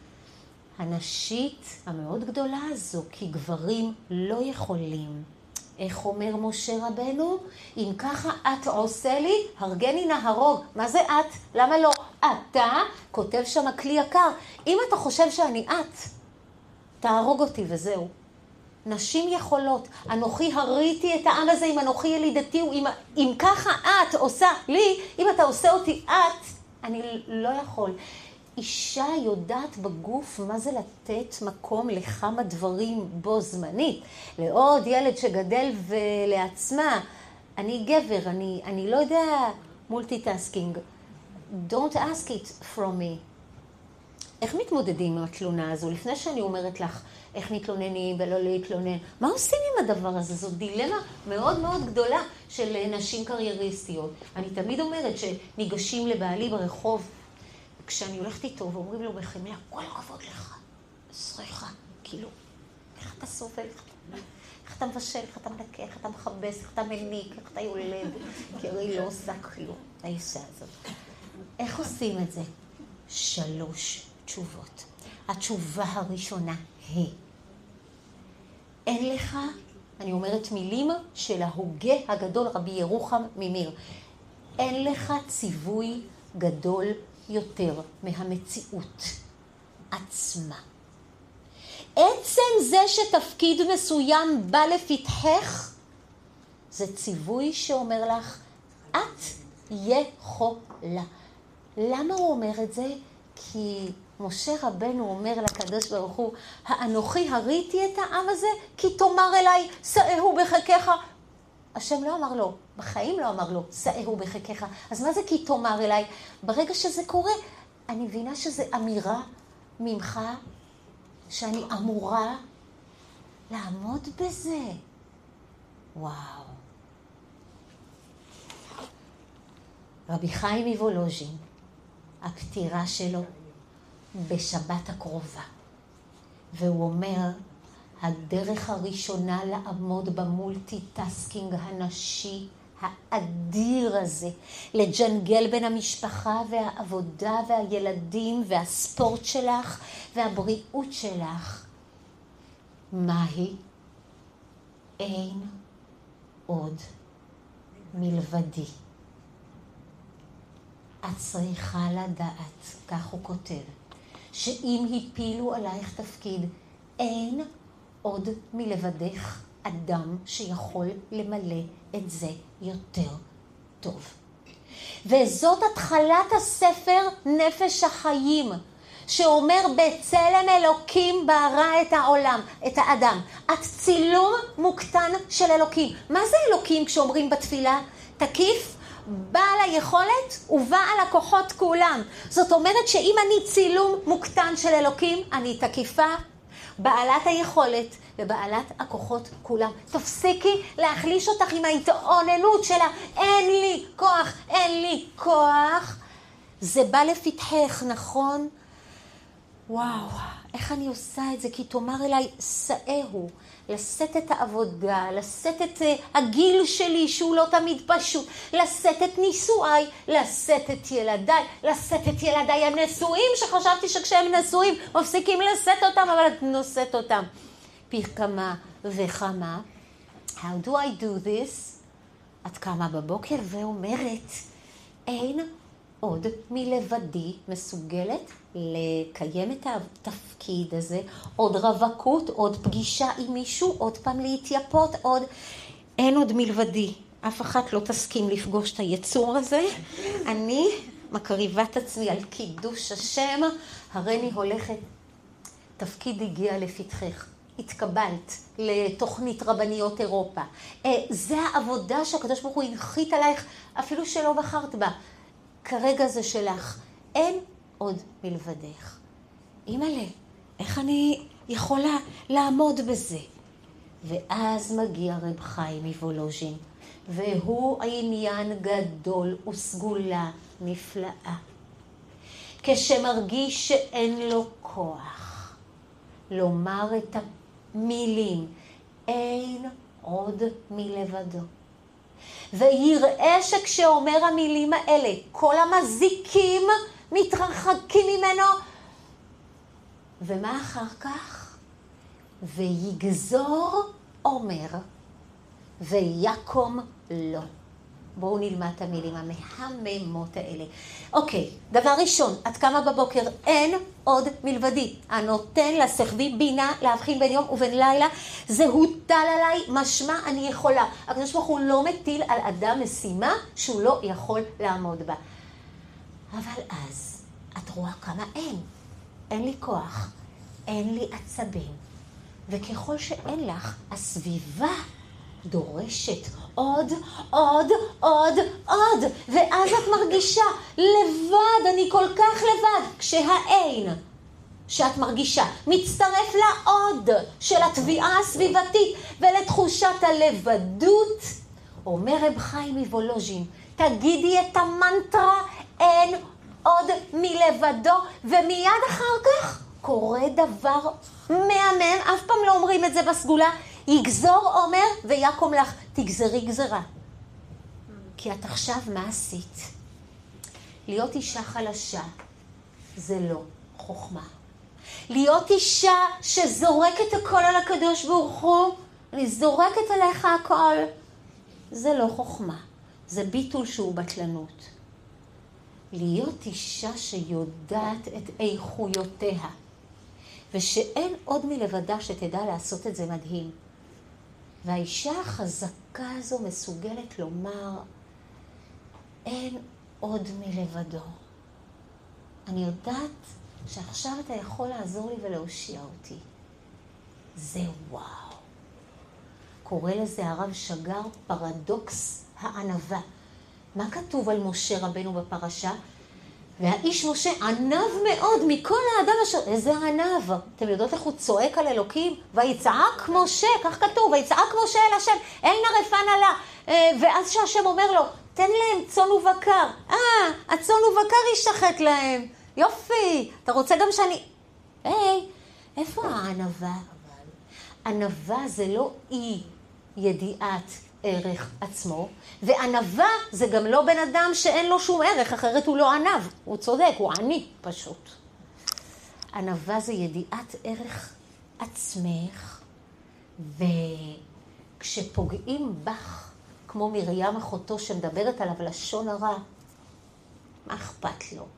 הנשית המאוד גדולה הזו? כי גברים לא יכולים. איך אומר משה רבנו? אם ככה את עושה לי, הרגני נהרוג. מה זה את? למה לא? אתה כותב שם כלי יקר. אם אתה חושב שאני את, תהרוג אותי וזהו. נשים יכולות. אנוכי הריתי את העם הזה, אם אנוכי ילידתי, אם ככה את עושה לי, אם אתה עושה אותי את, אני לא יכול. אישה יודעת בגוף מה זה לתת מקום לכמה דברים בו זמנית. לעוד ילד שגדל ולעצמה, אני גבר, אני לא יודע מולטיטאסקינג. Don't ask it from me. איך מתמודדים עם התלונה הזו? לפני שאני אומרת לך איך מתלוננים ולא להתלונן, מה עושים עם הדבר הזה? זו דילמה מאוד מאוד גדולה של נשים קרייריסטיות. אני תמיד אומרת שניגשים לבעלי ברחוב, כשאני הולכת איתו ואומרים לו בחמלה, כל הכבוד לך, סליחה, כאילו, איך אתה סובל, איך אתה מבשל, איך אתה מנקה, איך אתה מחבס, איך אתה מניק, איך אתה יולד, כי הרי לא עושה כלום, האישה הזאת. איך עושים את זה? 3 תשובות. התשובה הראשונה היא, אין לך, אני אומרת מילים של ההוגה הגדול רבי ירוחם ממיר, אין לך ציווי גדול יותר מהמציאות עצמה. עצם זה שתפקיד מסוים בא לפתחך, זה ציווי שאומר לך, את יכולה. למה הוא אומר את זה? כי משה רבנו אומר לקדוש ברוך הוא, האנוכי הריתי את העם הזה, כי תאמר אליי, שאהו בחיקך. השם לא אמר לו, בחיים לא אמר לו, שאהו בחיקך. אז מה זה כי תאמר אליי? ברגע שזה קורה, אני מבינה שזה אמירה ממך, שאני אמורה לעמוד בזה. וואו. רבי חיים מוולוז'ין, הפטירה שלו בשבת הקרובה. והוא אומר, הדרך הראשונה לעמוד במולטיטאסקינג הנשי האדיר הזה, לג'נגל בין המשפחה והעבודה והילדים והספורט שלך והבריאות שלך, מהי? אין עוד מלבדי. את צריכה לדעת, כך הוא כותב, שאם הפילו עלייך תפקיד, אין עוד מלבדך אדם שיכול למלא את זה יותר טוב. וזאת התחלת הספר נפש החיים, שאומר בצלם אלוקים ברא את העולם, את האדם. את צילום מוקטן של אלוקים. מה זה אלוקים כשאומרים בתפילה? תקיף, בעל היכולת ובעל הכוחות כולם. זאת אומרת שאם אני צילום מוקטן של אלוקים, אני תקיפה, בעלת היכולת ובעלת הכוחות כולם. תפסיקי להחליש אותך עם ההתאוננות שלה. אין לי כוח, אין לי כוח. זה בא לפתחך, נכון? וואו, איך אני עושה את זה? כי תאמר אליי, סעהו, לשאת את העבודה, לשאת את הגיל שלי שהוא לא תמיד פשוט, לשאת את נישואיי, לשאת את ילדיי, לשאת את ילדיי הנשואים, שחשבתי שכשהם נשואים מפסיקים לשאת אותם, אבל את נושאת אותם. פי כמה וכמה. How do I do this? את קמה בבוקר ואומרת, אין עוד מלבדי מסוגלת לקיים את התפקיד הזה, עוד רווקות, עוד פגישה עם מישהו, עוד פעם להתייפות, עוד... אין עוד מלבדי. אף אחת לא תסכים לפגוש את היצור הזה. אני מקריבה את עצמי על קידוש השם, הריני הולכת. תפקיד הגיע לפתחך. התקבלת לתוכנית רבניות אירופה. זה העבודה שהקדוש ברוך הוא הנחית עלייך, אפילו שלא בחרת בה. כרגע זה שלך. אין עוד מלבדך. אימא'לה, איך אני יכולה לעמוד בזה? ואז מגיע רב חיים מוולוז'ין, והוא עניין גדול וסגולה נפלאה. כשמרגיש שאין לו כוח לומר את המילים, אין עוד מלבדו. ויראה שכשאומר המילים האלה, כל המזיקים מתרחקים ממנו. ומה אחר כך? ויגזור אומר, ויקום לו. בואו נלמד את המילים המהממות האלה. אוקיי, דבר ראשון, את קמה בבוקר, אין עוד מלבדי. הנותן לשכבי בינה להבחין בין יום ובין לילה, זה הוטל עליי, משמע אני יכולה. הקדוש ברוך הוא לא מטיל על אדם משימה שהוא לא יכול לעמוד בה. אבל אז את רואה כמה אין לי כוח, אין לי עצבים. וככל שאין לך, הסביבה דורשת עוד, ואז את מרגישה לבד, אני כל כך לבד, כשהאין שאת מרגישה מצטרף לעוד של התביעה הסביבתית ולתחושת הלבדות. אומר רב חיים מוולוז'ין, תגידי את המנטרה, אין עוד מלבדו, ומיד אחר כך קורה דבר מהמם, אף פעם לא אומרים את זה בסגולה, יגזור אומר ויקום לך, תגזרי גזרה. כי את עכשיו מה עשית? להיות אישה חלשה זה לא חוכמה. להיות אישה שזורקת הכל על הקדוש ברוך הוא, אני זורקת עליך הכל, זה לא חוכמה. זה ביטול שהוא בטלנות. להיות אישה שיודעת את איכויותיה, ושאין עוד מלבדה שתדע לעשות את זה מדהים. והאישה החזקה הזו מסוגלת לומר, אין עוד מלבדו. אני יודעת שעכשיו אתה יכול לעזור לי ולהושיע אותי. זה וואו. קורא לזה הרב שגר פרדוקס הענווה. מה כתוב על משה רבנו בפרשה? והאיש משה ענב מאוד מכל האדם אשר... איזה ענב? אתם יודעות איך הוא צועק על אלוקים? ויצעק משה, כך כתוב, ויצעק משה אל השם, אל נא רפא נא לה. ואז שהשם אומר לו, תן להם צאן ובקר. הצאן ובקר ישחט להם. יופי, אתה רוצה גם שאני... איפה הענבה? ענבה זה לא אי ידיעת ערך עצמו, וענבה זה גם לא בן אדם שאין לו שום ערך, אחרת הוא לא ענב, הוא צודק, הוא עני פשוט. ענבה זה ידיעת ערך עצמך, וכשפוגעים בך, כמו מרים אחותו שמדברת עליו לשון הרע, מה אכפת לו?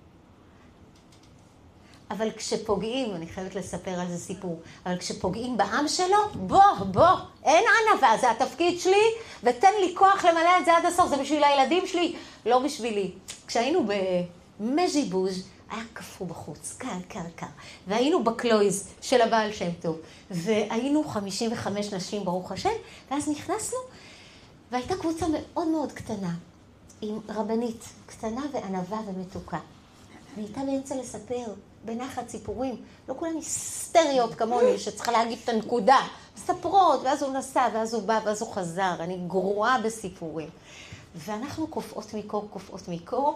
אבל כשפוגעים, אני חייבת לספר על זה סיפור, אבל כשפוגעים בעם שלו, בוא, אין ענווה, זה התפקיד שלי, ותן לי כוח למלא את זה עד הסוף, זה בשביל הילדים שלי, לא בשבילי. כשהיינו במז'יבוז' היה קפוא בחוץ, קר, והיינו בקלויז של הבעל שם טוב, והיינו 55 נשים ברוך השם, ואז נכנסנו, והייתה קבוצה מאוד מאוד קטנה, עם רבנית קטנה וענווה ומתוקה. והייתה באמצע לספר בנחת סיפורים, לא כולם היסטריות כמוני שצריכה להגיד את הנקודה, מספרות, ואז הוא נסע, ואז הוא בא, ואז הוא חזר, אני גרועה בסיפורים. ואנחנו קופאות מקור,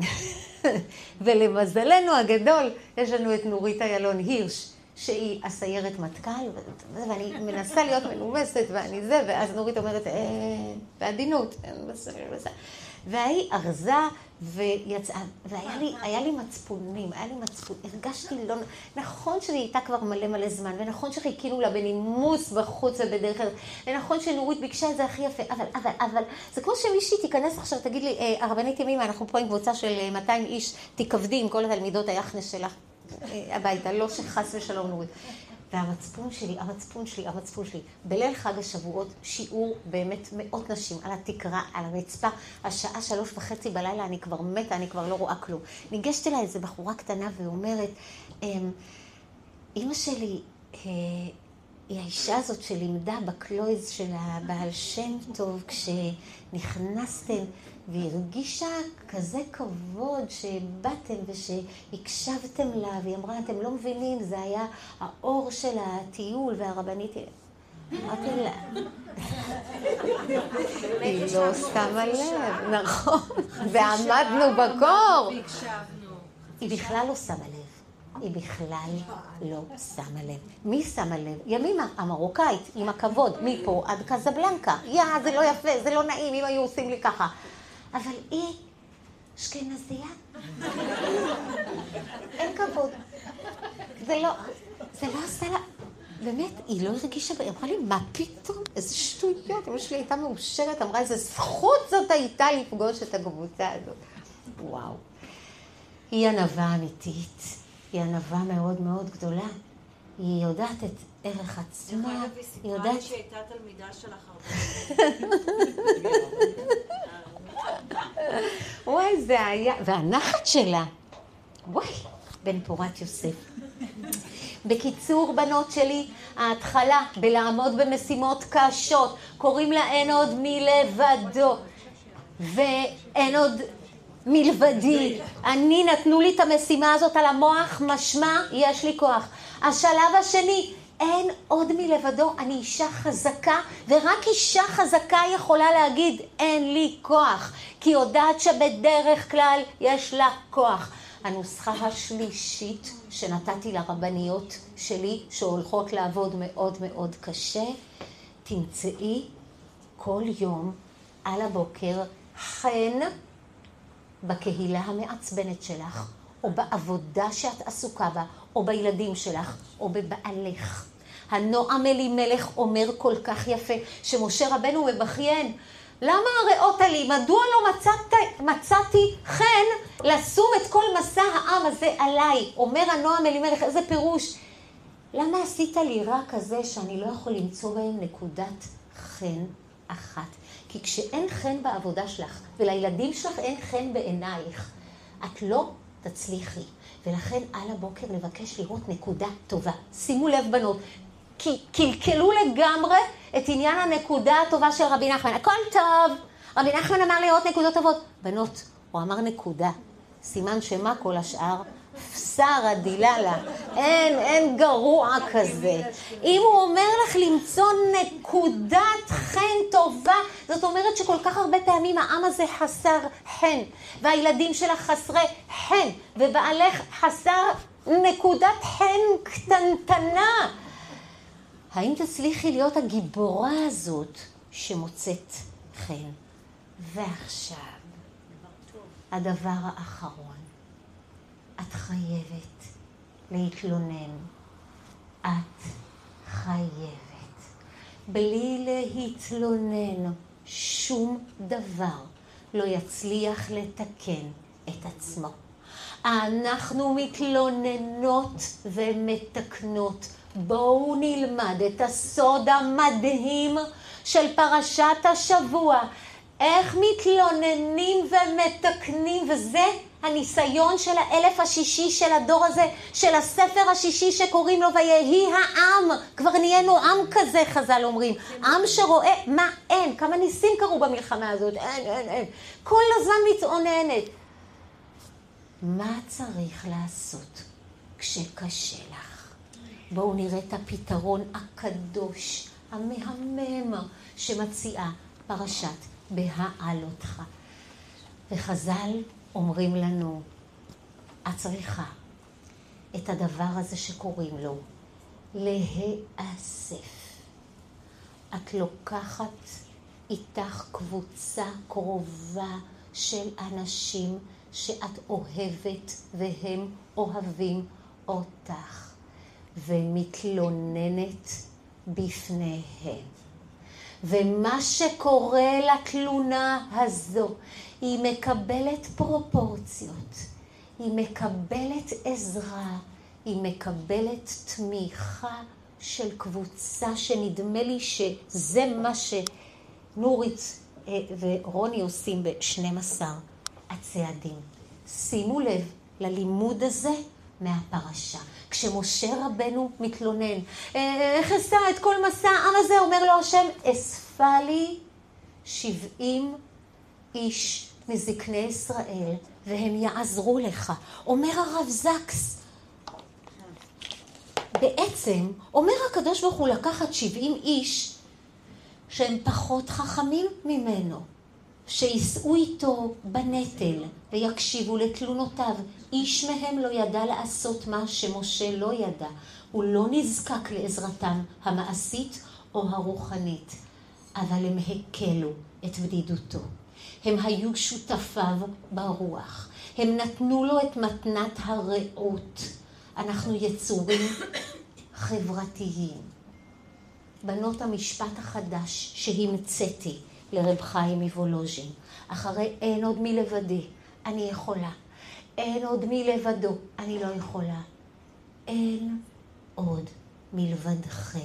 ולמזלנו הגדול, יש לנו את נורית איילון הירש, שהיא הסיירת מטכ"ל, ואני מנסה להיות מנומסת, ואני זה, ואז נורית אומרת, בעדינות, בסדר. והיא ארזה ויצאה, והיה לי מצפונים, הרגשתי לא... נכון שזה הייתה כבר מלא זמן, ונכון שחיכינו לה בנימוס בחוץ ובדרך כלל, ונכון שנורית ביקשה את זה הכי יפה, אבל זה כמו שמישהי תיכנס עכשיו, תגיד לי, הרבנית ימימה, אנחנו פה עם קבוצה של 200 איש, תכבדי עם כל התלמידות היחנס שלך הביתה, לא שחס ושלום נורית. והמצפון שלי, בליל חג השבועות, שיעור באמת מאות נשים על התקרה, על הרצפה, השעה 3:30 בלילה, אני כבר מתה, אני כבר לא רואה כלום. ניגשת אליי איזו בחורה קטנה ואומרת, אמא שלי, היא האישה הזאת שלימדה בקלויז של הבעל שם טוב, כשנכנסתם, והרגישה כזה כבוד שבאתם ושהקשבתם לה, והיא אמרה, אתם לא מבינים, זה היה האור של הטיול והרבנית. אמרתי לה, היא לא שמה לב, נכון, ועמדנו בקור. היא בכלל לא שמה לב. היא בכלל לא שמה לב. מי שמה לב? ימימה, המרוקאית, עם הכבוד, מפה עד קזבלנקה. זה לא יפה, זה לא נעים, אם היו עושים לי ככה. אבל היא אשכנזייה. אין כבוד. זה לא עשה לה... באמת, היא לא הרגישה... היא אמרה לי, מה פתאום? איזה שטויות. אמא שלי הייתה מאושרת, אמרה, איזה זכות זאת הייתה לפגוש את הקבוצה הזאת. וואו. היא ענווה אמיתית. היא ענווה מאוד מאוד גדולה. היא יודעת את ערך עצמה. היא יודעת שהייתה תלמידה שלך הרבה. וואי, זה היה... והנחת שלה, וואי, בן פורת יוסף. בקיצור, בנות שלי, ההתחלה בלעמוד במשימות קשות, קוראים לה אין עוד מלבדו, ואין עוד מלבדי. אני נתנו לי את המשימה הזאת על המוח, משמע, יש לי כוח. השלב השני, אין עוד מלבדו, אני אישה חזקה, ורק אישה חזקה יכולה להגיד, אין לי כוח, כי יודעת שבדרך כלל יש לה כוח. הנוסחה השלישית שנתתי לרבניות שלי, שהולכות לעבוד מאוד מאוד קשה, תמצאי כל יום על הבוקר חן בקהילה המעצבנת שלך, או בעבודה שאת עסוקה בה, או בילדים שלך, או בבעלך. הנועם אלימלך אומר כל כך יפה, שמשה רבנו מבכיין, למה הריאות לי? מדוע לא מצאתי חן לשום את כל מסע העם הזה עליי? אומר הנועם אלימלך, איזה פירוש? למה עשית לי רע כזה שאני לא יכול למצוא בהם נקודת חן אחת? כי כשאין חן בעבודה שלך, ולילדים שלך אין חן בעינייך, את לא תצליחי. ולכן על הבוקר לבקש לראות נקודה טובה. שימו לב בנות, כי קלקלו לגמרי את עניין הנקודה הטובה של רבי נחמן. הכל טוב. רבי נחמן אמר לראות נקודות טובות. בנות, הוא אמר נקודה. סימן שמה כל השאר? פסרה דיללה, אין גרוע כזה. אם הוא אומר לך למצוא נקודת חן טובה, זאת אומרת שכל כך הרבה פעמים העם הזה חסר חן, והילדים שלך חסרי חן, ובעלך חסר נקודת חן קטנטנה. האם תצליחי להיות הגיבורה הזאת שמוצאת חן? ועכשיו, הדבר האחרון. את חייבת להתלונן. את חייבת. בלי להתלונן, שום דבר לא יצליח לתקן את עצמו. אנחנו מתלוננות ומתקנות. בואו נלמד את הסוד המדהים של פרשת השבוע. איך מתלוננים ומתקנים, וזה הניסיון של האלף השישי של הדור הזה, של הספר השישי שקוראים לו ויהי העם. כבר נהיינו עם כזה, חז"ל אומרים. עם שרואה מה אין. כמה ניסים קרו במלחמה הזאת. אין. כל הזמן מתעוננת. מה צריך לעשות כשקשה לך? בואו נראה את הפתרון הקדוש, המהמם, שמציעה פרשת בהעלותך. וחז"ל אומרים לנו, את צריכה את הדבר הזה שקוראים לו להיאסף. את לוקחת איתך קבוצה קרובה של אנשים שאת אוהבת והם אוהבים אותך, ומתלוננת בפניהם. ומה שקורה לתלונה הזו, היא מקבלת פרופורציות, היא מקבלת עזרה, היא מקבלת תמיכה של קבוצה שנדמה לי שזה מה שנורית ורוני עושים ב-12 הצעדים. שימו לב ללימוד הזה מהפרשה. כשמשה רבנו מתלונן, איך עשה את כל מסע העם הזה, אומר לו השם, אספה לי 70 איש מזקני ישראל, והם יעזרו לך. אומר הרב זקס, בעצם אומר הקדוש ברוך הוא לקחת 70 איש שהם פחות חכמים ממנו, שיסעו איתו בנטל ויקשיבו לתלונותיו. איש מהם לא ידע לעשות מה שמשה לא ידע. הוא לא נזקק לעזרתם המעשית או הרוחנית, אבל הם הקלו את בדידותו. הם היו שותפיו ברוח. הם נתנו לו את מתנת הרעות. אנחנו יצורים חברתיים. בנות המשפט החדש שהמצאתי לרב חיים מוולוז'ין, אחרי אין עוד מלבדי, אני יכולה. אין עוד מלבדו, אני לא יכולה. אין עוד מלבדכן.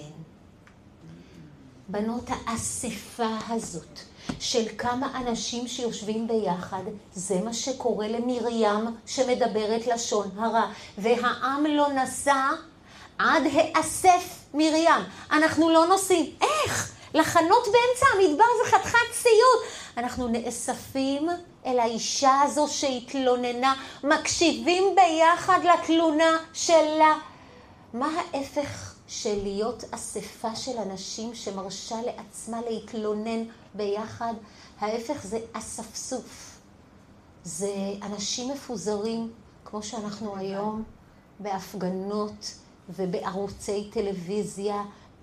בנות האספה הזאת של כמה אנשים שיושבים ביחד, זה מה שקורה למרים שמדברת לשון הרע. והעם לא נסע עד האסף מרים. אנחנו לא נוסעים. איך? לחנות באמצע המדבר זה חתיכת סיוט. אנחנו נאספים אל האישה הזו שהתלוננה, מקשיבים ביחד לתלונה שלה. מה ההפך של להיות אספה של אנשים שמרשה לעצמה להתלונן ביחד? ההפך זה אספסוף. זה אנשים מפוזרים, כמו שאנחנו היום בהפגנות ובערוצי טלוויזיה.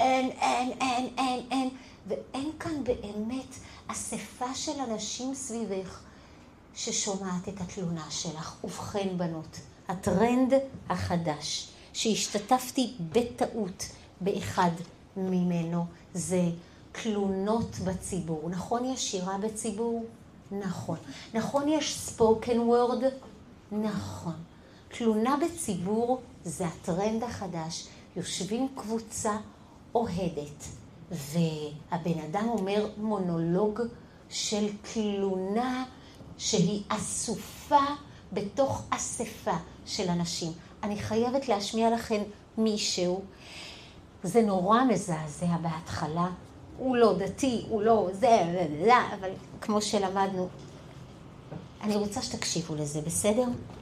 אין. ואין כאן באמת אספה של אנשים סביבך ששומעת את התלונה שלך. ובכן בנות, הטרנד החדש שהשתתפתי בטעות באחד ממנו זה תלונות בציבור. נכון יש שירה בציבור? נכון. נכון יש ספוקן וורד? נכון. תלונה בציבור זה הטרנד החדש. יושבים קבוצה אוהדת, והבן אדם אומר מונולוג של תלונה שהיא אסופה בתוך אספה של אנשים. אני חייבת להשמיע לכם מישהו, זה נורא מזעזע בהתחלה, הוא לא דתי, הוא לא זה, אבל כמו שלמדנו, אני רוצה שתקשיבו לזה, בסדר?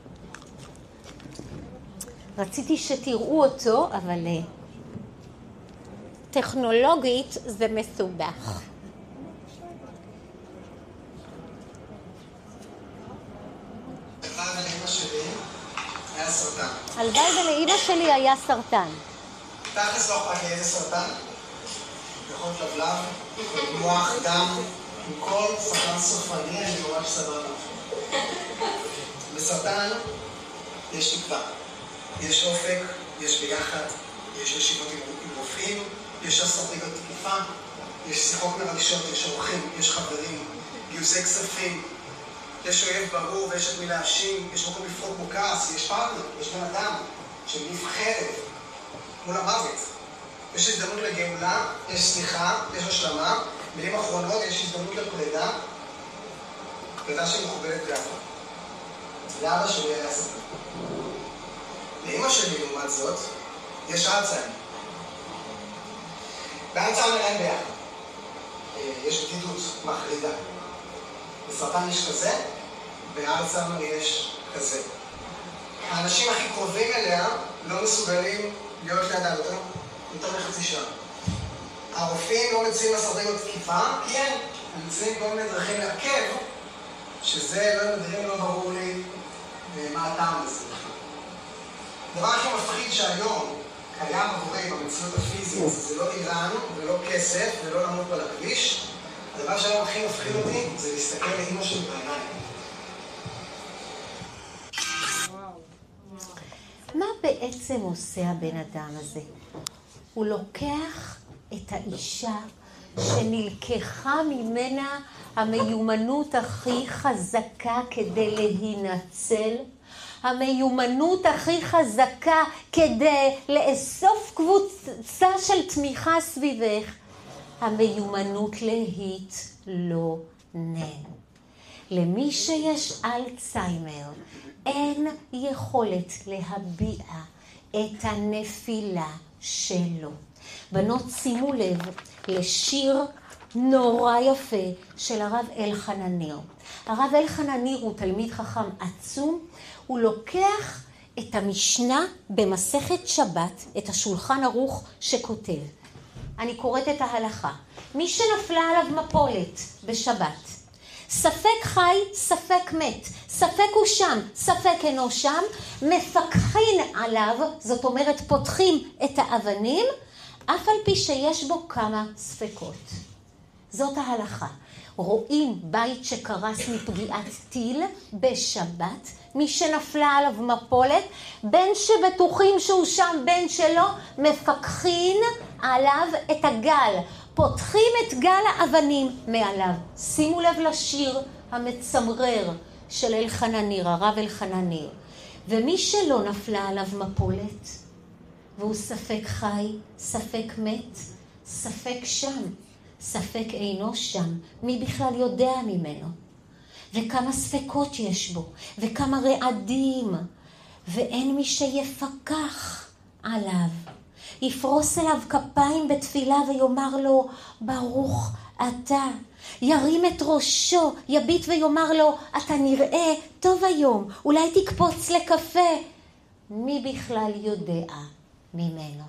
רציתי שתראו אותו, אבל טכנולוגית זה מסובך. היה סרטן. הלוואי ולאמא שלי היה סרטן. תכלס לא אכפת לי איזה סרטן? יכול להיות לבלב, מוח, דם, עם כל סרטן סופני, אני ממש סבבה. בסרטן יש תקווה, יש אופק, יש ביחד, יש ישיבות עם רופאים, יש אסטרטגיות תקיפה, יש שיחות מרגשות, יש אורחים, יש חברים, גיוסי כספים, יש אויב ברור ויש את מי להאשים, יש מקום לפרוק בו כעס, יש פרטנר, יש בן אדם שמניף חרב מול המוות. יש הזדמנות לגאולה, יש סליחה, יש השלמה, מילים אחרונות, יש הזדמנות לפרידה, פרידה שמכובדת לאבא. לאבא שלי היה סרטן. לאמא שלי לעומת זאת, יש אלצהיימר. באלצהיימר אין בעיה. יש בדידות מחרידה. בסרטן יש כזה, באלצהיימר יש כזה. האנשים הכי קרובים אליה לא מסוגלים להיות לידה יותר מחצי שעה. הרופאים לא מציעים אסטרטגיות תקיפה, כי הם מציעים כל מיני דרכים לעכב, שזה לא ברור לי מה הטעם לזה. הדבר הכי מפחיד שהיום קיים עבורי במציאות הפיזית, זה לא איראן ולא כסף ולא למות על הכביש. הדבר שהיום הכי מפחיד אותי זה להסתכל לאמא שלי בעיניים. מה בעצם עושה הבן אדם הזה? הוא לוקח את האישה שנלקחה ממנה המיומנות הכי חזקה כדי להינצל, המיומנות הכי חזקה כדי לאסוף קבוצה של תמיכה סביבך, המיומנות להתלונן. למי שיש אלצהיימר אין יכולת להביע את הנפילה שלו. בנות, שימו לב לשיר נורא יפה של הרב אלחנן ניר. הרב אלחנן ניר הוא תלמיד חכם עצום. הוא לוקח את המשנה במסכת שבת, את השולחן ערוך שכותב. אני קוראת את ההלכה. מי שנפלה עליו מפולת בשבת, ספק חי, ספק מת, ספק הוא שם, ספק אינו שם, מפקחין עליו, זאת אומרת פותחים את האבנים, אף על פי שיש בו כמה ספקות. זאת ההלכה. רואים בית שקרס מפגיעת טיל בשבת, מי שנפלה עליו מפולת, בין שבטוחים שהוא שם בין שלא, מפקחין עליו את הגל, פותחים את גל האבנים מעליו. שימו לב לשיר המצמרר של אלחנן ניר, הרב אלחנן ניר. ומי שלא נפלה עליו מפולת, והוא ספק חי, ספק מת, ספק שם, ספק אינו שם, מי בכלל יודע ממנו? וכמה ספקות יש בו, וכמה רעדים, ואין מי שיפקח עליו. יפרוס אליו כפיים בתפילה ויאמר לו, ברוך אתה. ירים את ראשו, יביט ויאמר לו, אתה נראה טוב היום, אולי תקפוץ לקפה. מי בכלל יודע ממנו?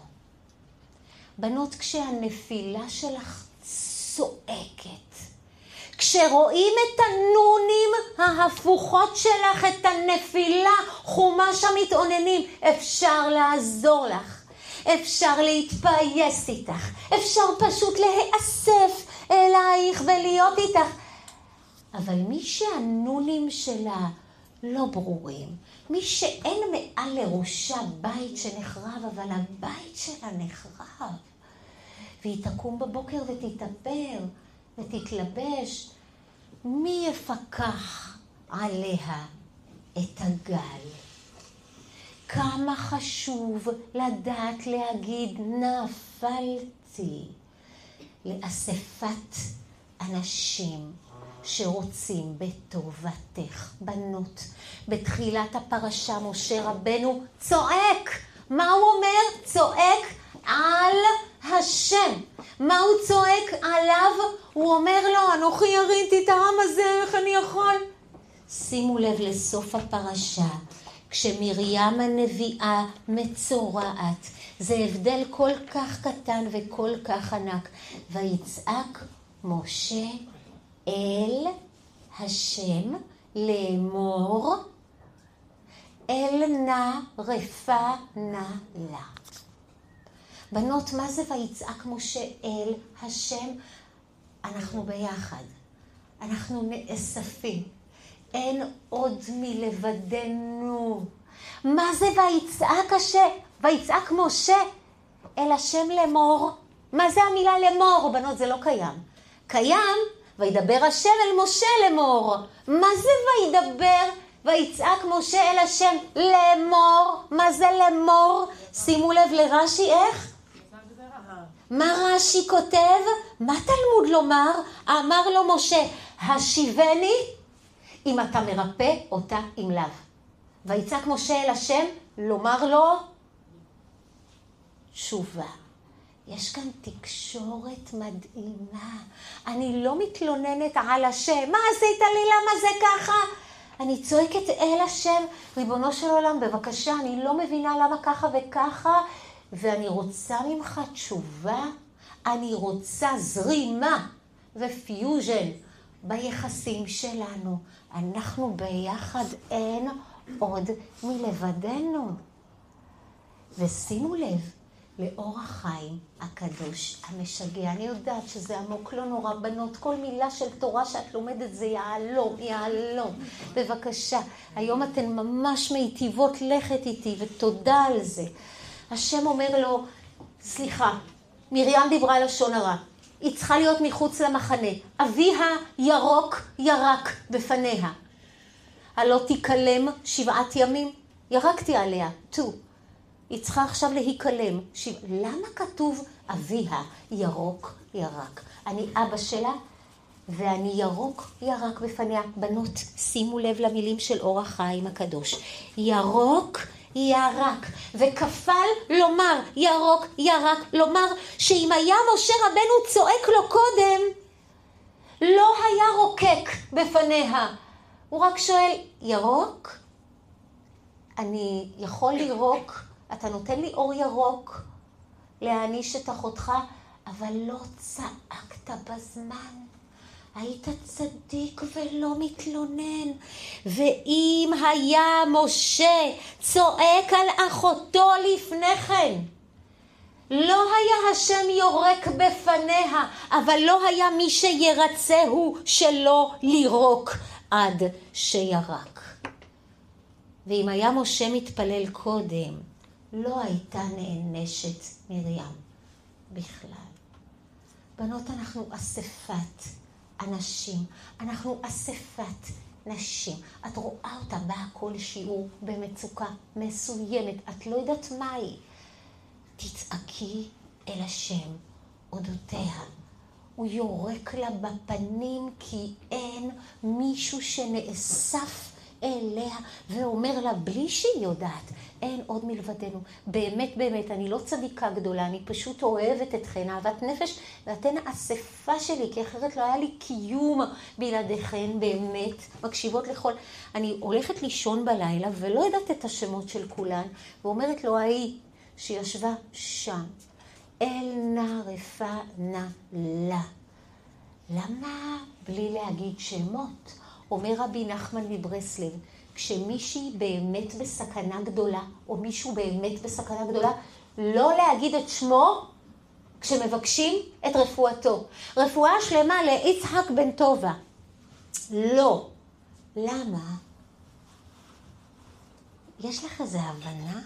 בנות, כשהנפילה שלך צועקת, כשרואים את הנונים ההפוכות שלך, את הנפילה, חומש המתאוננים, אפשר לעזור לך, אפשר להתפייס איתך, אפשר פשוט להיאסף אלייך ולהיות איתך. אבל מי שהנונים שלה לא ברורים, מי שאין מעל לראשה בית שנחרב, אבל הבית שלה נחרב, והיא תקום בבוקר ותתאפר ותתלבש, מי יפקח עליה את הגל? כמה חשוב לדעת להגיד נפלתי לאספת אנשים שרוצים בטובתך. בנות, בתחילת הפרשה משה רבנו צועק. מה הוא אומר? צועק על השם. מה הוא צועק עליו? הוא אומר לו, אנוכי יריתי את העם הזה, איך אני יכול? שימו לב לסוף הפרשה, כשמרים הנביאה מצורעת, זה הבדל כל כך קטן וכל כך ענק. ויצעק משה אל השם לאמור, אל נא רפא נא לה. בנות, מה זה ויצעק משה אל השם? אנחנו ביחד, אנחנו נאספים, אין עוד מלבדנו. מה זה ויצעק השם? ויצעק משה אל השם לאמור. מה זה המילה לאמור? בנות, זה לא קיים. קיים וידבר השם אל משה לאמור. מה זה וידבר? ויצעק משה אל השם לאמור. מה זה לאמור? שימו לב לרש"י איך? מה רש"י כותב? מה תלמוד לומר? אמר לו משה, השיבני אם אתה מרפא אותה עם לב. ויצעק משה אל השם לומר לו תשובה. יש כאן תקשורת מדהימה. אני לא מתלוננת על השם. מה עשית לי? למה זה ככה? אני צועקת אל השם, ריבונו של עולם, בבקשה, אני לא מבינה למה ככה וככה, ואני רוצה ממך תשובה, אני רוצה זרימה ופיוז'ן ביחסים שלנו. אנחנו ביחד, אין עוד מלבדנו. ושימו לב לאור החיים הקדוש המשגע. אני יודעת שזה עמוק לא נורא, בנות, כל מילה של תורה שאת לומדת זה יעלום, יעלום. בבקשה, היום אתן ממש מיטיבות לכת איתי, ותודה על זה. השם אומר לו, סליחה, מרים דיברה לשון הרע, היא צריכה להיות מחוץ למחנה, אביה ירוק ירק בפניה. הלא תיכלם 7 ימים, ירקתי עליה, 2. היא צריכה עכשיו להיכלם. למה כתוב אביה ירוק ירק? אני אבא שלה ואני ירוק ירק בפניה. בנות, שימו לב למילים של אור החיים הקדוש. ירוק ירק, וכפל לומר ירוק ירק, לומר שאם היה משה רבנו צועק לו קודם, לא היה רוקק בפניה. הוא רק שואל, ירוק? אני יכול לירוק? אתה נותן לי אור ירוק להעניש את אחותך, אבל לא צעקת בזמן. היית צדיק ולא מתלונן. ואם היה משה צועק על אחותו לפני כן, לא היה השם יורק בפניה, אבל לא היה מי שירצהו שלא לירוק עד שירק. ואם היה משה מתפלל קודם, לא הייתה נענשת מרים בכלל. בנות, אנחנו אספת אנשים, אנחנו אספת נשים. את רואה אותה באה כל שיעור במצוקה מסוימת, את לא יודעת מהי. תצעקי אל השם אודותיה. הוא יורק לה בפנים כי אין מישהו שנאסף אליה ואומר לה בלי שהיא יודעת, אין עוד מלבדנו. באמת, באמת, אני לא צדיקה גדולה, אני פשוט אוהבת אתכן, אהבת נפש, ואתן האספה שלי, כי אחרת לא היה לי קיום בלעדיכן, באמת, מקשיבות לכל. אני הולכת לישון בלילה ולא יודעת את השמות של כולן, ואומרת לו, ההיא שישבה שם, אל נא רפא נא לה. למה בלי להגיד שמות? אומר רבי נחמן מברסלב, כשמישהי באמת בסכנה גדולה, או מישהו באמת בסכנה גדולה, לא להגיד את שמו כשמבקשים את רפואתו. רפואה שלמה ליצחק בן טובה. לא. למה? יש לך איזו הבנה?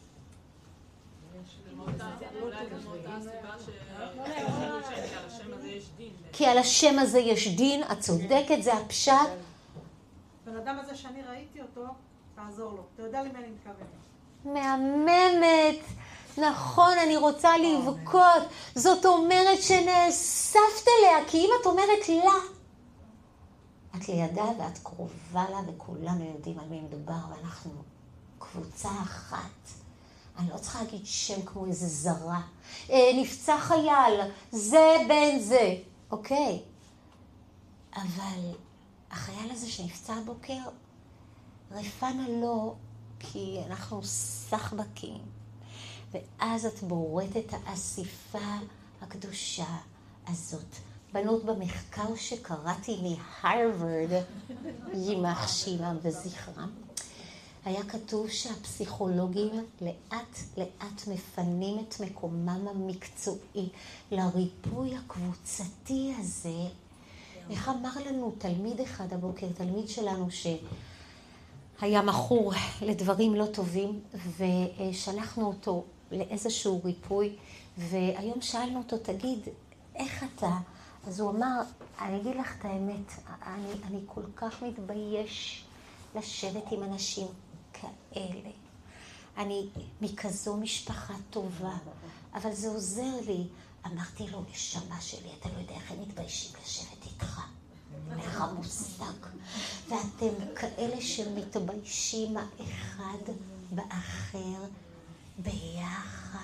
כי על השם הזה יש דין, את צודקת, זה הפשט. בן אדם הזה שאני ראיתי אותו, תעזור לו. אתה יודע למי אני מתכוונת. מהממת. נכון, אני רוצה לבכות. זאת אומרת שנאספת אליה, כי אם את אומרת לה, את לידה ואת קרובה לה, וכולנו יודעים על מי מדובר, ואנחנו קבוצה אחת. אני לא צריכה להגיד שם כמו איזה זרה. נפצע חייל, זה בין זה. אוקיי. אבל החייל הזה שנפצע הבוקר, רפנה לו, כי אנחנו סחבקים. ואז את בוראת את האסיפה הקדושה הזאת. בנות במחקר שקראתי מהרווארד, יימח שמם וזכרם, היה כתוב שהפסיכולוגים לאט לאט מפנים את מקומם המקצועי לריפוי הקבוצתי הזה. איך אמר לנו תלמיד אחד הבוקר, תלמיד שלנו שהיה מכור לדברים לא טובים, ושלחנו אותו לאיזשהו ריפוי, והיום שאלנו אותו, תגיד, איך אתה? אז הוא אמר, אני אגיד לך את האמת, אני כל כך מתבייש לשבת עם אנשים כאלה. אני מכזו משפחה טובה, אבל זה עוזר לי. אמרתי לו, נשמה שלי, אתה לא יודע איך הם מתביישים לשבת איתך. לך מושג. ואתם כאלה שמתביישים האחד באחר ביחד.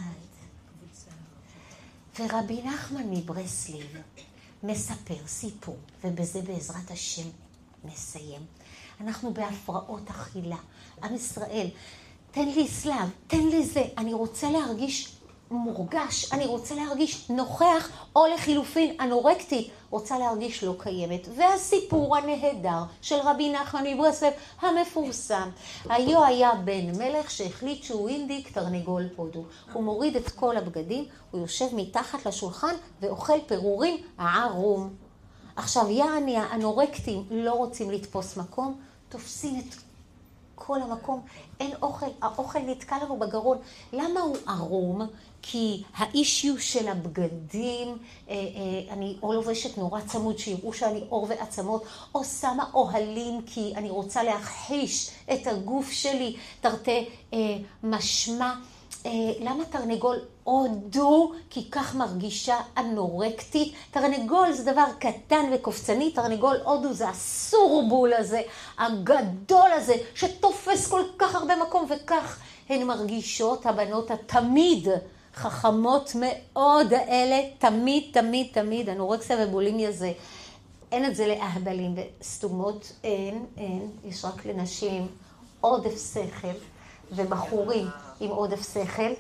ורבי נחמן מברסלב מספר סיפור, ובזה בעזרת השם נסיים. אנחנו בהפרעות אכילה. עם ישראל, תן לי סלב, תן לי זה. אני רוצה להרגיש מורגש, אני רוצה להרגיש נוכח, או לחילופין אנורקטית, רוצה להרגיש לא קיימת. והסיפור הנהדר של רבי נחמן מברסלב המפורסם. היה בן מלך שהחליט שהוא אינדיק תרנגול הודו. הוא מוריד את כל הבגדים, הוא יושב מתחת לשולחן ואוכל פירורים ערום. עכשיו יעני האנורקטים לא רוצים לתפוס מקום, תופסים את כל המקום, אין אוכל, האוכל נתקע לנו בגרון. למה הוא ערום? כי האישיו של הבגדים, אני או לובשת נורא צמוד שיראו שאני אור ועצמות, או שמה אוהלים כי אני רוצה להכחיש את הגוף שלי, תרתי משמע. למה תרנגול הודו? כי כך מרגישה אנורקטית. תרנגול זה דבר קטן וקופצני, תרנגול הודו זה הסורבול הזה, הגדול הזה, שתופס כל כך הרבה מקום, וכך הן מרגישות הבנות התמיד חכמות מאוד האלה, תמיד, אנורקסיה ובולימיה זה, אין את זה לאהבלים וסתומות, אין, יש רק לנשים עודף שכל, ובחורים עם עודף שכל,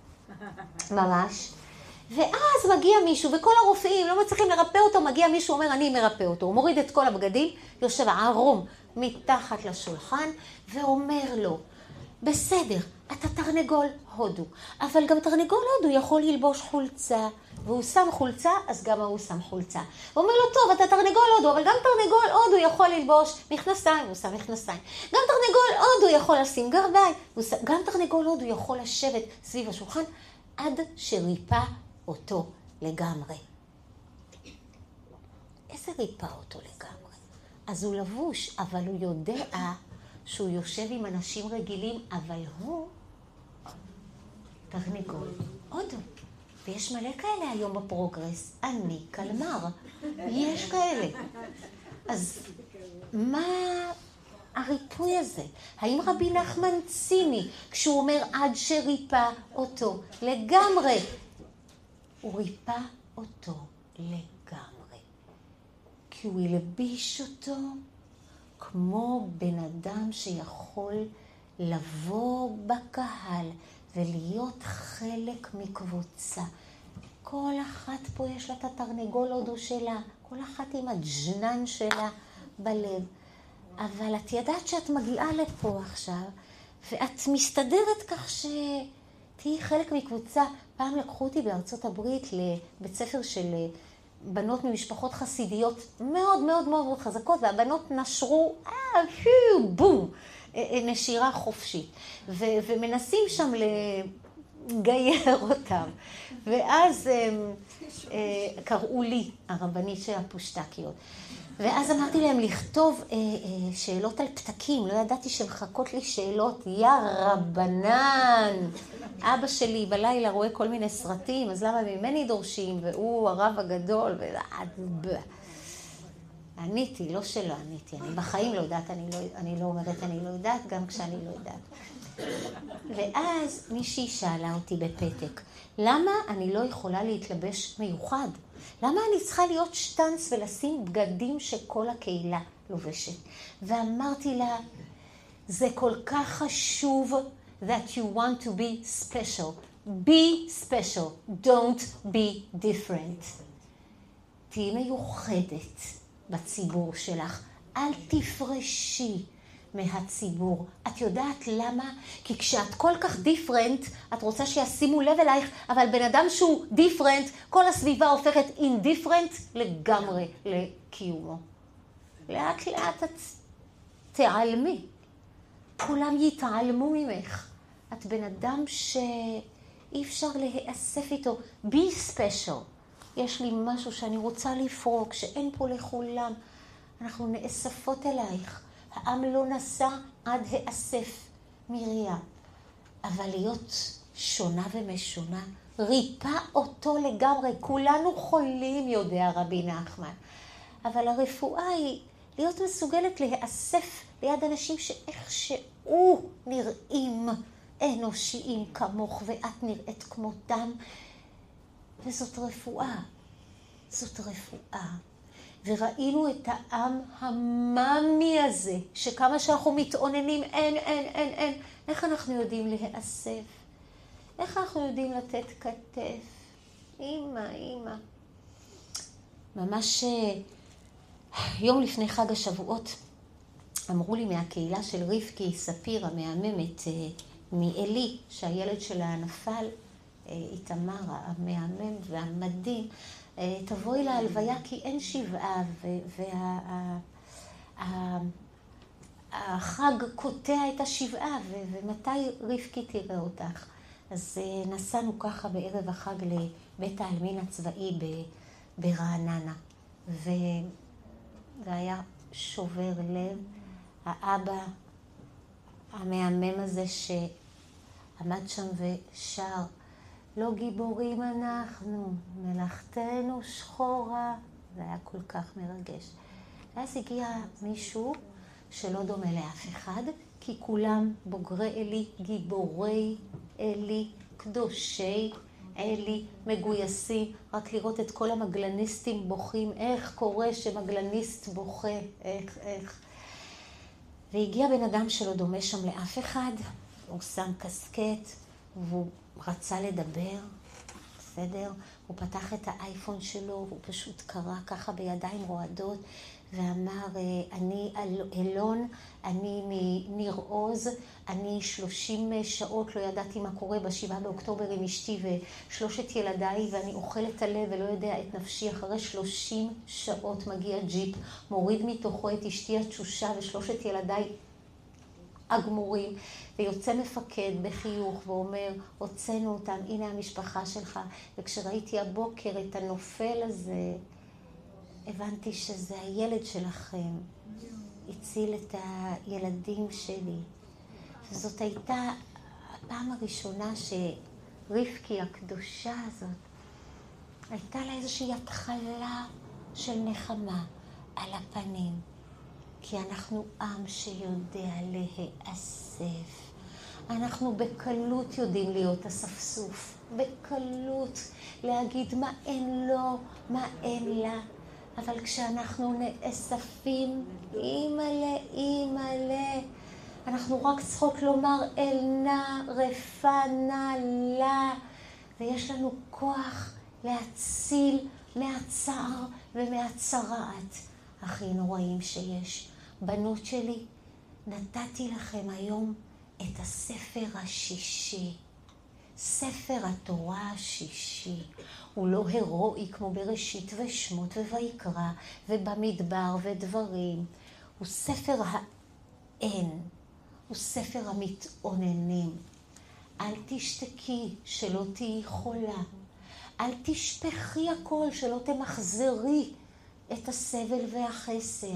ממש. ואז מגיע מישהו, וכל הרופאים לא מצליחים לרפא אותו, מגיע מישהו, אומר, אני מרפא אותו. הוא מוריד את כל הבגדים, יושב ערום מתחת לשולחן, ואומר לו, בסדר, אתה תרנגול הודו, אבל גם תרנגול הודו יכול ללבוש חולצה, והוא שם חולצה, אז גם הוא שם חולצה. הוא אומר לו, טוב, אתה תרנגול הודו, אבל גם תרנגול הודו יכול ללבוש מכנסיים, הוא שם מכנסיים. גם תרנגול הודו יכול לשים גרביים, גם תרנגול הודו יכול לשבת סביב השולחן, עד שריפא אותו לגמרי. איזה ריפא אותו לגמרי? אז הוא לבוש, אבל הוא יודע שהוא יושב עם אנשים רגילים, אבל הוא תרנגול הודו. ויש מלא כאלה היום בפרוגרס, אני קלמר, יש כאלה. אז מה הריפוי הזה? האם רבי נחמן ציני, כשהוא אומר עד שריפא אותו לגמרי, הוא ריפא אותו לגמרי, כי הוא ילביש אותו כמו בן אדם שיכול לבוא בקהל ולהיות חלק מקבוצה. כל אחת פה יש לה את התרנגול הודו שלה, כל אחת עם הג'נן שלה בלב. אבל את ידעת שאת מגיעה לפה עכשיו, ואת מסתדרת כך שתהי חלק מקבוצה. פעם לקחו אותי בארצות הברית לבית ספר של בנות ממשפחות חסידיות מאוד מאוד מאוד חזקות, והבנות נשרו, בום, נשירה חופשית. ומנסים שם לגייר אותם. ואז קראו לי, הרבנית של הפושטקיות. ואז אמרתי להם לכתוב שאלות על פתקים, לא ידעתי שמחכות לי שאלות, יא רבנן. אבא שלי בלילה רואה כל מיני סרטים, אז למה ממני דורשים, והוא הרב הגדול, עניתי, לא שלא עניתי, אני בחיים לא יודעת, אני לא אומרת אני לא יודעת, גם כשאני לא יודעת. ואז מישהי שאלה אותי בפתק, למה אני לא יכולה להתלבש מיוחד? למה אני צריכה להיות שטנץ ולשים בגדים שכל הקהילה לובשת. ואמרתי לה, זה כל כך חשוב that you want to be special. Be special, don't be different. תהי מיוחדת בציבור שלך, אל תפרשי מהציבור. את יודעת למה? כי כשאת כל כך different, את רוצה שישימו לב אלייך, אבל בן אדם שהוא different, כל הסביבה הופכת indifferent לגמרי לקיומו. לאט לאט את תיעלמי. כולם יתעלמו ממך. את בן אדם שאי אפשר להיאסף איתו. Be special. יש לי משהו שאני רוצה לפרוק, שאין פה לכולם. אנחנו נאספות אלייך. העם לא נסע עד האסף מרים. אבל להיות שונה ומשונה, ריפא אותו לגמרי. כולנו חולים, יודע רבי נחמן. אבל הרפואה היא להיות מסוגלת להיאסף ליד אנשים שאיכשהו נראים אנושיים כמוך, ואת נראית כמותם. וזאת רפואה. זאת רפואה. וראינו את העם הממי הזה, שכמה שאנחנו מתעוננים, אין. איך אנחנו יודעים להיאסף? איך אנחנו יודעים לתת כתף? אמא. ממש יום לפני חג השבועות, אמרו לי מהקהילה של רבקי ספיר המהממת מאלי, שהילד שלה נפל, איתמר המהמם והמדהים, תבואי להלוויה כי אין שבעה, והחג קוטע את השבעה, ומתי רבקי תראה אותך? אז נסענו ככה בערב החג לבית העלמין הצבאי ברעננה, וזה היה שובר לב. האבא המהמם הזה שעמד שם ושר, לא גיבורים אנחנו, מלאכתנו שחורה. זה היה כל כך מרגש. ואז הגיע מישהו שלא דומה לאף אחד, כי כולם בוגרי אלי, גיבורי אלי, קדושי אלי, מגויסים. רק לראות את כל המגלניסטים בוכים, איך קורה שמגלניסט בוכה, איך. והגיע בן אדם שלא דומה שם לאף אחד, הוא שם קסקט, והוא רצה לדבר, בסדר? הוא פתח את האייפון שלו, הוא פשוט קרא ככה בידיים רועדות, ואמר, אני אלון, אני מניר עוז, אני 30 שעות לא ידעתי מה קורה ב7 באוקטובר עם אשתי ושלושת ילדיי, ואני אוכל את הלב ולא יודע את נפשי. אחרי 30 שעות מגיע ג'יפ, מוריד מתוכו את אשתי התשושה ושלושת ילדיי הגמורים, ויוצא מפקד בחיוך ואומר, הוצאנו אותם, הנה המשפחה שלך. וכשראיתי הבוקר את הנופל הזה, הבנתי שזה הילד שלכם, הציל את הילדים שלי. וזאת הייתה הפעם הראשונה שרבקי הקדושה הזאת, הייתה לה איזושהי התחלה של נחמה על הפנים. כי אנחנו עם שיודע להיאסף. אנחנו בקלות יודעים להיות אספסוף. בקלות להגיד מה אין לו, מה אין לה. אבל כשאנחנו נאספים, אימא'לה, אנחנו רק צריכות לומר אלנה, רפנה, לה. ויש לנו כוח להציל מהצער ומהצרעת הכי נוראים שיש. בנות שלי, נתתי לכם היום את הספר השישי. ספר התורה השישי. הוא לא הרואי כמו בראשית ושמות וויקרא ובמדבר ודברים. הוא ספר האין. הוא ספר המתאוננים. אל תשתקי שלא תהי חולה. אל תשפכי הכל שלא תמחזרי את הסבל והחסר.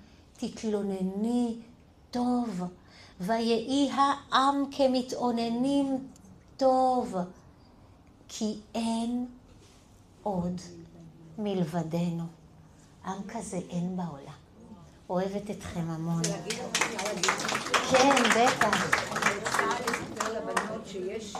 תתלונני טוב, ויהי העם כמתאוננים טוב, כי אין עוד מלבדנו. עם כזה אין בעולם. אוהבת אתכם המון. כן, בטח. אני רוצה לספר לבנות שיש